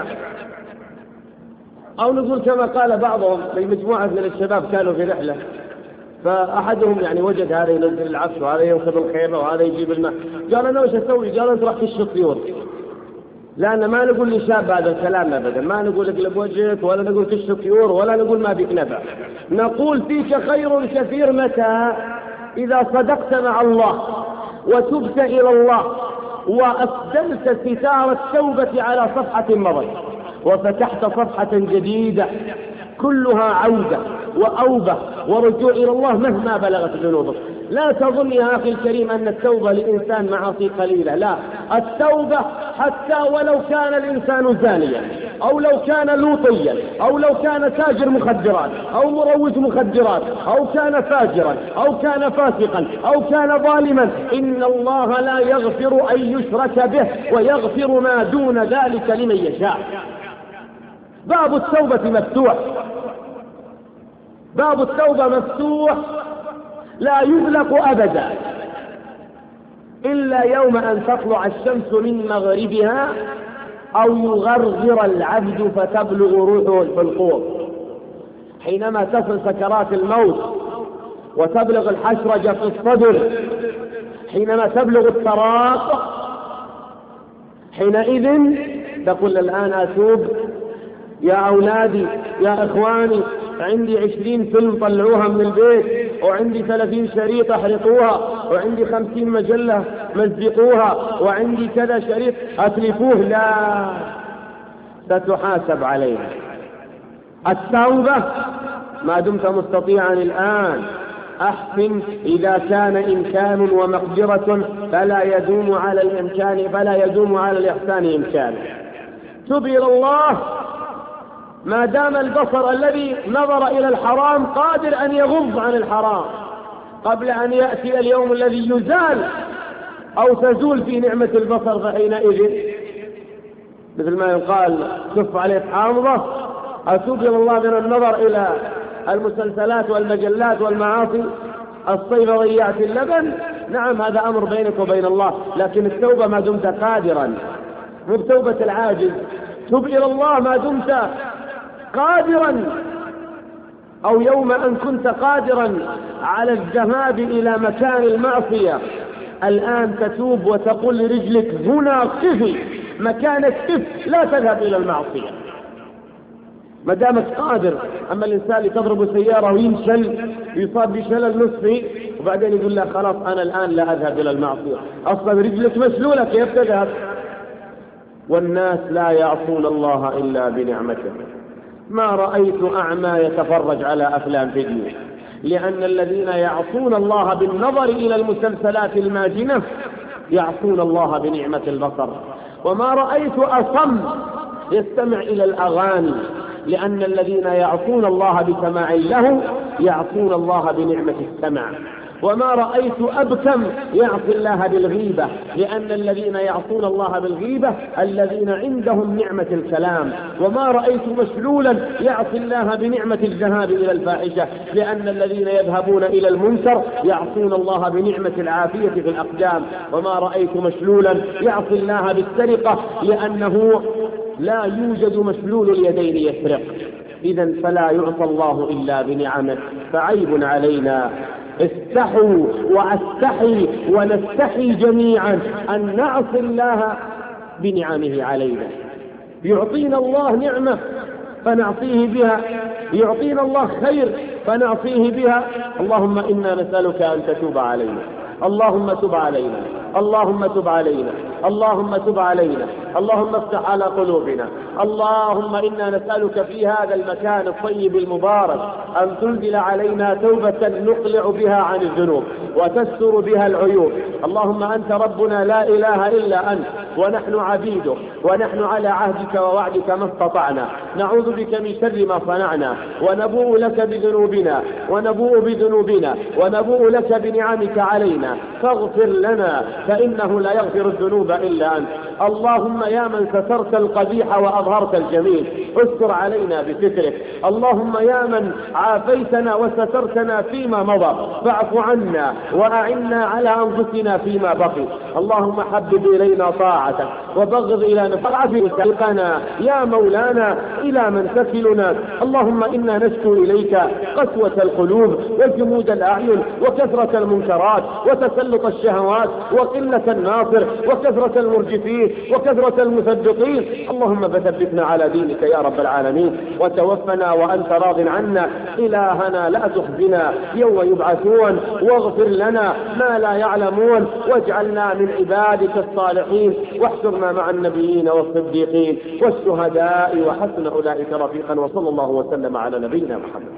أو نقول كما قال بعضهم مجموعة من الشباب كانوا في رحلة، فأحدهم يعني وجد هذا ينزل العفش وهذا ينصب الخيمة وهذا يجيب الماء، قال أنا وش أسوي؟ قال أنت راح تشرب طيور. لأن ما نقول للشاب هذا الكلام أبدا، ما نقول اقلب وجهك ولا نقول تشرب طيور ولا نقول ما بك نفع، نقول فيك خير كثير. متى؟ إذا صدقت مع الله وتبت إلى الله وأسدلت ستار التوبة على صفحة مضت وفتحت صفحة جديدة كلها عودة وأوبة ورجوع إلى الله مهما بلغت ذنوبك. لا تظن يا أخي الكريم أن التوبة لإنسان معاصي قليلة، لا، التوبة حتى ولو كان الإنسان زانيا أو لو كان لوطيا أو لو كان تاجر مخدرات أو مروج مخدرات أو كان فاجرا أو كان فاسقا أو كان ظالما، إن الله لا يغفر أن يشرك به ويغفر ما دون ذلك لمن يشاء. باب التوبة مفتوح، باب التوبة مفتوح لا يغلق أبدا إلا يوم أن تطلع الشمس من مغربها أو يغرغر العبد فتبلغ روحه الحلقوم. حينما تصل سكرات الموت وتبلغ الحشرجة في الصدر، حينما تبلغ التراق، حينئذ تقول الآن أتوب يا أولادي يا إخواني، عندي 20 فيلم طلعوها من البيت، وعندي 30 شريط احرقوها، وعندي 50 مجلة مزقوها، وعندي كذا شريط أتلفوه. لا، ستحاسب عليها. التوبة ما دمت مستطيعا الآن أحسن، إذا كان إمكان ومقدرة فلا يدوم على الإحسان إمكان. تب إلى الله ما دام البصر الذي نظر إلى الحرام قادر أن يغض عن الحرام قبل أن يأتي اليوم الذي يزال أو تزول في نعمة البصر، فحينئذ مثل ما يقال كف عليك حامضة. أتوب إلى الله من النظر إلى المسلسلات والمجلات والمعاصي، الصيف ضيعت اللبن، نعم هذا أمر بينك وبين الله، لكن التوبة ما دمت قادرا، مو بتوبة العاجز. تب إلى الله ما دمت قادرا، أو يوم أن كنت قادرا على الذهاب إلى مكان المعصية، الآن تتوب وتقول لرجلك هنا قفي، مكانك قف، لا تذهب إلى المعصية ما دامك قادر. أما الإنسان اللي تضرب سيارة وينشل يصاب بشلل نصفي وبعدين يقول له خلاص أنا الآن لا أذهب إلى المعصية، أصلا رجلك مسلولة كيف تذهب؟ والناس لا يعصون الله إلا بنعمته. ما رأيت أعمى يتفرج أفلام على فيديو، لأن الذين يعصون الله بالنظر إلى المسلسلات الماجنة يعصون الله بنعمة البصر. وما رأيت أصم يستمع إلى الأغاني، لأن الذين يعصون الله بسماع له يعصون الله بنعمة السمع. وما رأيت أبكم يعصي الله بالغيبة، لأن الذين يعصون الله بالغيبة الذين عندهم نعمة الكلام. وما رأيت مشلولا يعصي الله بنعمة الذهاب إلى الفاحشة، لأن الذين يذهبون إلى المنكر يعصون الله بنعمة العافية في الأقدام. وما رأيت مشلولا يعصي الله بالسرقة، لأنه لا يوجد مشلول اليدين يسرق. إذن فلا يعصى الله إلا بنعمه، فعيب علينا. استحوا واستحي ونستحي جميعا أن نعصي الله بنعمه علينا. يعطينا الله نعمة فنعصيه بها، يعطينا الله خير فنعصيه بها. اللهم إنا نسألك أن تتوب علينا، اللهم تب علينا، اللهم تب علينا، اللهم تب علينا، اللهم افتح على قلوبنا. اللهم إنا نسألك في هذا المكان الطيب المبارك أن تنزل علينا توبة نقلع بها عن الذنوب وتستر بها العيوب. اللهم أنت ربنا لا إله إلا أنت، ونحن عبيدك، ونحن على عهدك ووعدك ما استطعنا. نعوذ بك من شر ما صنعنا، ونبوء لك بذنوبنا، ونبوء لك بنعمك علينا، فاغفر لنا فإنه لا يغفر الذنوب إلا أنت. اللهم يا من سترت القبيح وأظهرت الجميل، استر علينا بسترك. اللهم يا من عافيتنا وسترتنا فيما مضى، فاعف عنا وأعنا على أنفسنا فيما بقي. اللهم حبب إلينا طاعتك وبغض إلى نفسنا يا مولانا إلى من تكلنا. اللهم إنا نشكو إليك قسوة القلوب وجمود الأعين وكثرة المنكرات وتسلط الشهوات وقلة الناصر وكثرة المرجفين وكثرة المثبطين. اللهم فثبتنا على دينك يا رب العالمين، وتوفنا وأنت راض عنا. إلهنا لا تخزنا يوم يبعثون، واغفر لنا ما لا يعلمون، واجعلنا من عبادك الصالحين، واحشرنا مع النبيين والصديقين والشهداء وحسن أولئك رفيقا. وصلى الله وسلم على نبينا محمد.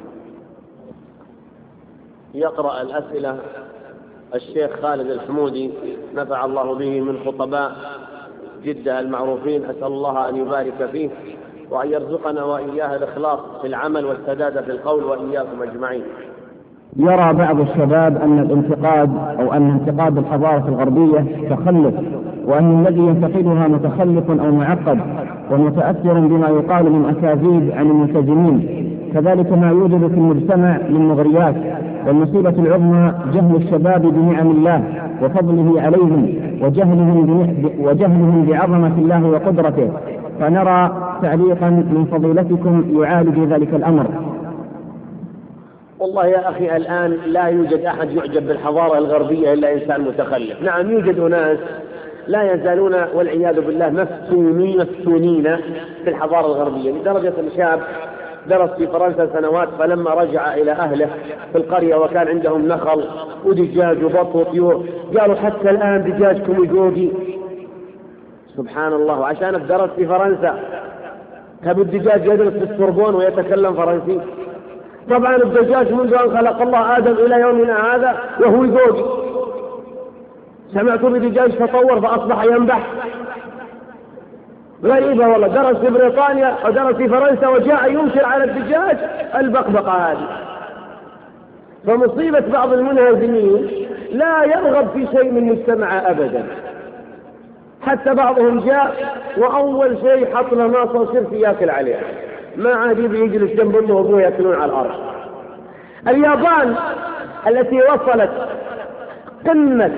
يقرأ الأسئلة الشيخ خالد الحمودي نفع الله به من خطباء جدة المعروفين، أسأل الله أن يبارك فيه وأن يرزقنا وإياه الإخلاص في العمل والسداد في القول، وإياكم أجمعين. يرى بعض الشباب أن الانتقاد أو أن انتقاد الحضارة الغربية تخلف، وأن الذي ينتقدها متخلف أو معقد ومتأثر بما يقال من أكاذيب عن الملتزمين. كذلك ما يوجد في المجتمع من مغريات. والمصيبة العظمى جهل الشباب بنعم الله وفضله عليهم، وجهلهم بعظمة الله وقدرته. فنرى تعليقا من فضيلتكم يعالج ذلك الأمر. والله يا أخي الآن لا يوجد أحد يعجب بالحضارة الغربية إلا إنسان متخلف. نعم يوجد ناس لا يزالون والعياذ بالله مفتونين في الحضارة الغربية، لدرجة الشاب درس في فرنسا سنوات، فلما رجع إلى أهله في القرية وكان عندهم نخل ودجاج وبط وطيور قالوا حتى الآن دجاجكم يجوقي. سبحان الله، عشان درس في فرنسا. طب الدجاج يدرس في السوربون ويتكلم فرنسي؟ طبعا الدجاج منذ أن خلق الله آدم إلى يومنا هذا وهو ذوقي. سمعتوا بدجاج تطور فأصبح ينبح؟ غريبة والله. درس في بريطانيا ودرس في فرنسا وجاء ينشر على الدجاج البقبقة هذه. فمصيبة بعض المنهزمين لا يرغب في شيء من مجتمع أبدا. حتى بعضهم جاء وأول شيء حط له ماصة وشرف ياكل عليها، ما عاد يبي يجلس جنب أمه وأبوه ياكلون على الأرض. اليابان التي وصلت قمة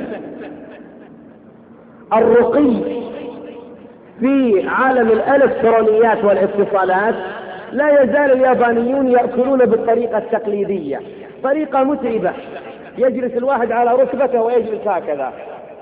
الرقي في عالم الإلكترونيات والاتصالات، لا يزال اليابانيون يأكلون بالطريقة التقليدية، طريقة متعبة. يجلس الواحد على ركبته ويجلس هكذا،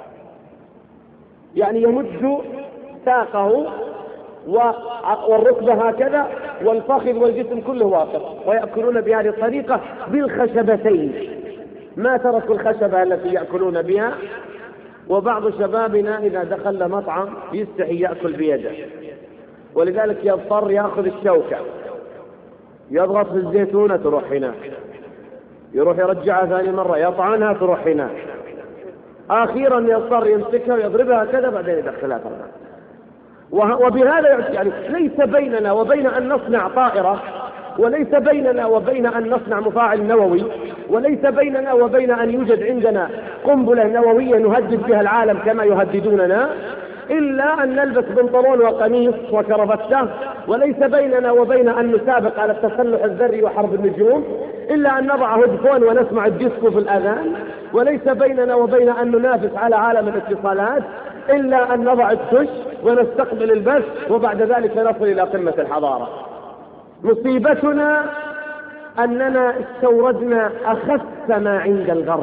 يعني يمد ساقه والركبة هكذا والفخذ والجسم كله واقف، ويأكلون بهذه الطريقة بالخشبتين، ما تركوا الخشبة التي يأكلون بها. وبعض شبابنا إذا دخل مطعم يستحي يأكل بيده، ولذلك يضطر يأخذ الشوكة يضغط في الزيتونة تروح هنا، يروح يرجعها ثاني مرة يطعنها تروح هنا، أخيرا يضطر يمسكها ويضربها كذا بعدين يدخلها ترى. وبهذا يعني ليس بيننا وبين أن نصنع طائرة، وليس بيننا وبين أن نصنع مفاعل نووي، وليس بيننا وبين أن يوجد عندنا قنبلة نووية نهدد بها العالم كما يهددوننا، إلا أن نلبس بنطلون وقميص وكرفتة، وليس بيننا وبين أن نسابق على التسلح الذري وحرب النجوم، إلا أن نضع هيدفون ونسمع الديسكو في الأذان، وليس بيننا وبين أن ننافس على عالم الاتصالات، إلا أن نضع الدش ونستقبل البث، وبعد ذلك نصل إلى قمة الحضارة. مصيبتنا أننا استوردنا أخس ما عند الغرب،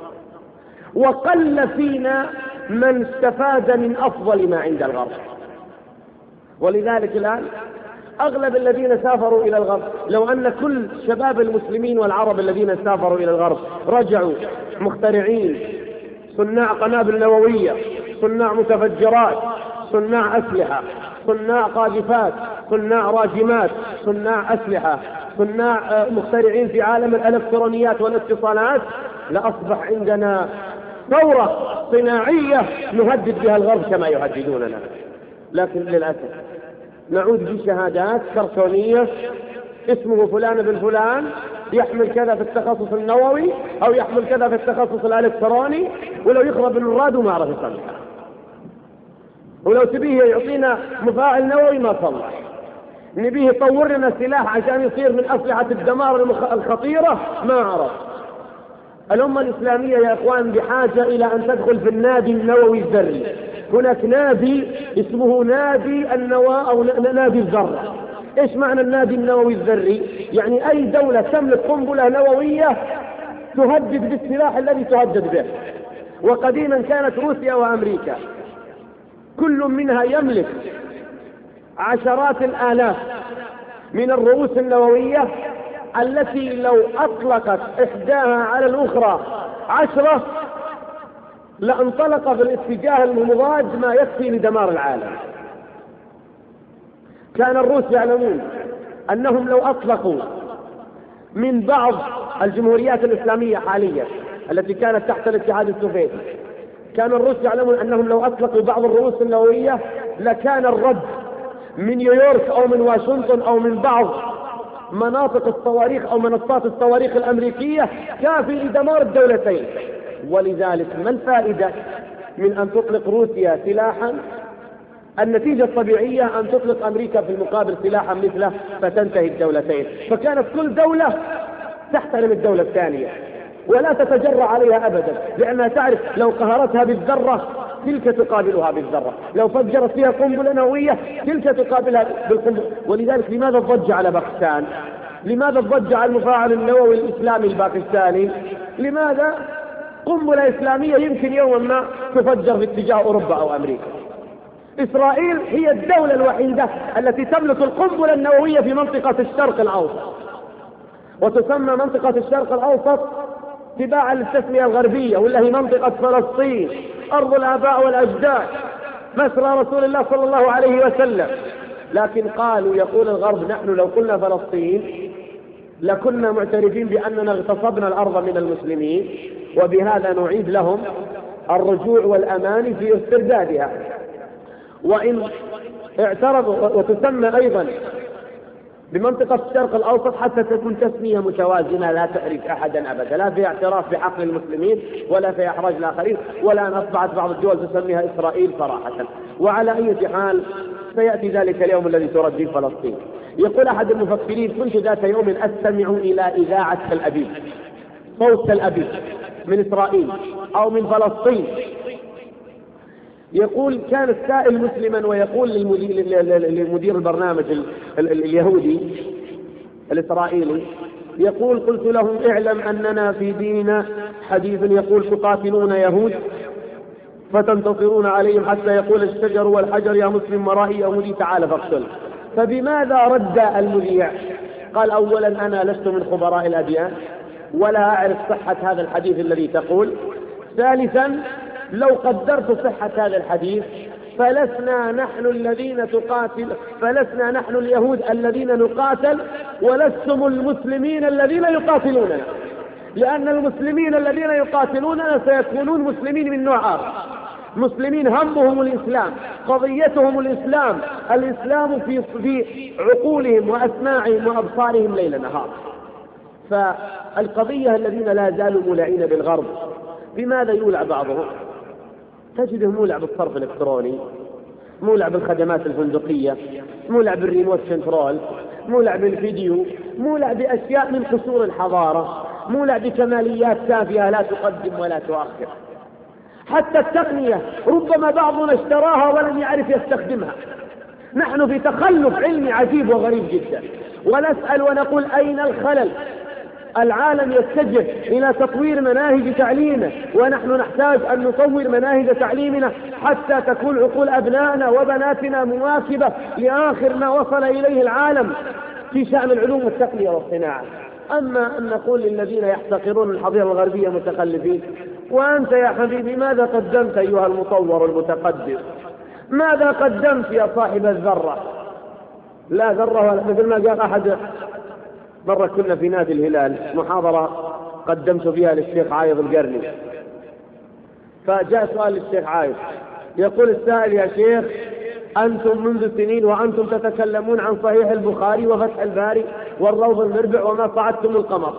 وقل فينا من استفاد من أفضل ما عند الغرب. ولذلك الآن أغلب الذين سافروا إلى الغرب، لو أن كل شباب المسلمين والعرب الذين سافروا إلى الغرب رجعوا مخترعين، صناع قنابل نووية، صناع متفجرات، صناع أسلحة، صناع قاذفات، صناع راجمات، صناع أسلحة، صناع مخترعين في عالم الإلكترونيات والاتصالات، لأصبح عندنا ثورة صناعية نهدد بها الغرب كما يهددوننا. لكن للأسف نعود بشهادات كرتونية اسمه فلان بن فلان يحمل كذا في التخصص النووي أو يحمل كذا في التخصص الإلكتروني، ولو يخرب الراد وما عرف يصلح، ولو تبيه يعطينا مفاعل نووي ما صلح، نبيه يطور لنا سلاح عشان يصير من أسلحة الدمار الخطيرة ما عرف. الأمة الإسلامية يا إخوان بحاجة إلى أن تدخل في النادي النووي الذري. هناك نادي اسمه نادي النواة أو نادي الذرة. إيش معنى النادي النووي الذري؟ يعني أي دولة تملك قنبلة نووية تهدد بالسلاح الذي تهدد به. وقديما كانت روسيا وأمريكا كل منها يملك عشرات الآلاف من الرؤوس النووية التي لو أطلقت إحداها على الأخرى 10 لانطلق في الاتجاه المضاد ما يكفي لدمار العالم. كان الروس يعلمون أنهم لو أطلقوا من بعض الجمهوريات الإسلامية حاليا التي كانت تحت الاتحاد السوفيتي، كان الروس يعلمون أنهم لو أطلقوا بعض الرؤوس النووية لكان الرد من نيويورك أو من واشنطن أو من بعض مناطق الصواريخ أو منصات الصواريخ الأمريكية كافي لدمار الدولتين. ولذلك ما الفائدة من أن تطلق روسيا سلاحا؟ النتيجة الطبيعية أن تطلق أمريكا في المقابل سلاحا مثله فتنتهي الدولتين. فكانت كل دولة تحترم الدولة الثانية ولا تتجرأ عليها أبدا، لأنها تعرف لو قهرتها بالذرة تلك تقابلها بالذرة، لو فجرت فيها قنبلة نووية تلك تقابلها بالقنبلة. ولذلك لماذا الضج على باكستان؟ لماذا الضج على المفاعل النووي الإسلامي الباكستاني؟ لماذا قنبلة إسلامية يمكن يوما ما تفجر في اتجاه أوروبا أو أمريكا؟ إسرائيل هي الدولة الوحيدة التي تملك القنبلة النووية في منطقة الشرق الأوسط، وتسمى منطقة الشرق الأوسط تباعا للتسمية الغربية، ولا هي منطقة فلسطين أرض الآباء والأجداد، مسرى رسول الله صلى الله عليه وسلم. لكن قالوا يقول الغرب نحن لو قلنا فلسطين لكنا معترفين بأننا اغتصبنا الأرض من المسلمين، وبهذا نعيد لهم الرجوع والأمان في استردادها. وإن اعترضوا، وتسمى أيضا بمنطقة الشرق الأوسط حتى تكون تسمية متوازنة لا تعرف أحدا أبدا، لا في اعتراف بحق المسلمين ولا في إحراج الآخرين، ولا أن أصبحت بعض الدول تسميها إسرائيل صراحة. وعلى أي حال سيأتي ذلك اليوم الذي ترد فيه فلسطين. يقول أحد المفكرين: كنت ذات يوم أستمع إلى إذاعة تل أبيب، صوت تل أبيب من إسرائيل أو من فلسطين. يقول كان السائل مسلما ويقول لمدير البرنامج اليهودي الإسرائيلي، يقول: قلت لهم اعلم أننا في ديننا حديث يقول تقاتلون يهود فتنتصرون عليهم حتى يقول الشجر والحجر يا مسلم ورائي يهودي تعال فاقتل. فبماذا رد المذيع؟ قال: أولا أنا لست من خبراء الأديان ولا أعرف صحة هذا الحديث الذي تقول. ثالثا لو قدرت صحة هذا الحديث فلسنا نحن اليهود الذين نقاتل ولستم المسلمين الذين يقاتلوننا، لأن المسلمين الذين يقاتلوننا سيكونون مسلمين من نوع آخر، مسلمين همهم الإسلام، قضيتهم الإسلام في عقولهم وأسماعهم وأبصارهم ليل نهار. فالقضية الذين لا زالوا مولعين بالغرب بماذا يولع بعضهم؟ تجده مولع بالصرف الإلكتروني، مولع بالخدمات الفندقية، مولع بالريموت كنترول، مولع بالفيديو، مولع بأشياء من قصور الحضارة، مولع بكماليات تافهة لا تقدم ولا تؤخر. حتى التقنية ربما بعضنا اشتراها ولم يعرف يستخدمها. نحن في تخلف علمي عجيب وغريب جدا، ونسأل ونقول أين الخلل؟ العالم يتجه إلى تطوير مناهج تعليمه، ونحن نحتاج أن نطور مناهج تعليمنا حتى تكون عقول أبنائنا وبناتنا مواكبة لآخر ما وصل إليه العالم في شأن العلوم والتقنية والصناعة. أما أن نقول للذين يحتقرون الحضارة الغربية متخلفين، وأنت يا حبيبي ماذا قدمت أيها المطور المتقدم؟ ماذا قدمت يا صاحب الذرة؟ لا ذرة ولا، مثل ما قال أحد مرة كنا في نادي الهلال محاضرة قدمت فيها للشيخ عايض القرني، فجاء سؤال للشيخ عايض يقول السائل: يا شيخ أنتم منذ سنين وأنتم تتكلمون عن صحيح البخاري وفتح الباري والروض المربع وما صعدتم القمر.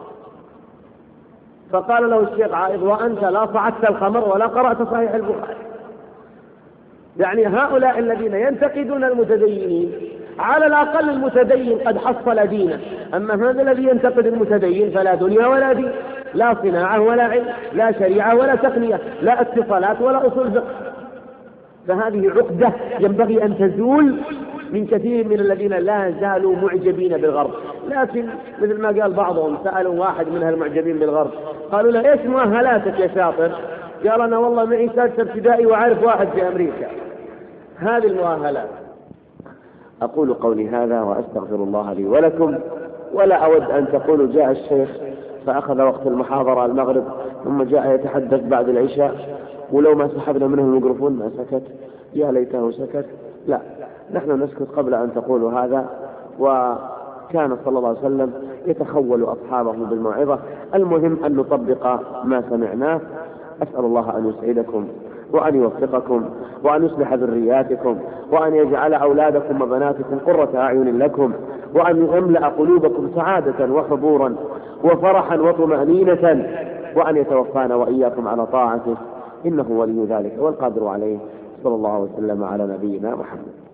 فقال له الشيخ عايض: وأنت لا صعدت القمر ولا قرأت صحيح البخاري. يعني هؤلاء الذين ينتقدون المتدينين، على الأقل المتدين قد حصل دينه، أما هذا الذي ينتقد المتدين فلا دنيا ولا دين، لا صناعة ولا علم، لا شريعة ولا تقنية، لا اتصالات ولا أصول فقه. فهذه عقدة ينبغي أن تزول من كثير من الذين لا زالوا معجبين بالغرب. لكن مثل ما قال بعضهم، سألوا واحد من المعجبين بالغرب قالوا له: إيش مؤهلاتك يا شاطر؟ قال: أنا والله معي سادسة ابتدائي وعارف واحد في أمريكا. هذه المؤهلات. أقول قولي هذا وأستغفر الله لي ولكم، ولا أود أن تقولوا جاء الشيخ فأخذ وقت المحاضرة المغرب ثم جاء يتحدث بعد العشاء ولو ما سحبنا منه الميكروفون ما سكت، يا ليته سكت. لا، نحن نسكت قبل أن تقولوا هذا. وكان صلى الله عليه وسلم يتخول أصحابه بالموعظة. المهم أن نطبق ما سمعناه. أسأل الله أن يسعدكم وأن يوفقكم وأن يصلح ذرياتكم وأن يجعل أولادكم وبناتكم قرة أعين لكم، وأن يملأ قلوبكم سعادة وحبورا وفرحا وطمأنينة، وأن يتوفانا وإياكم على طاعته، إنه ولي ذلك والقادر عليه. صلى الله وسلم على نبينا محمد.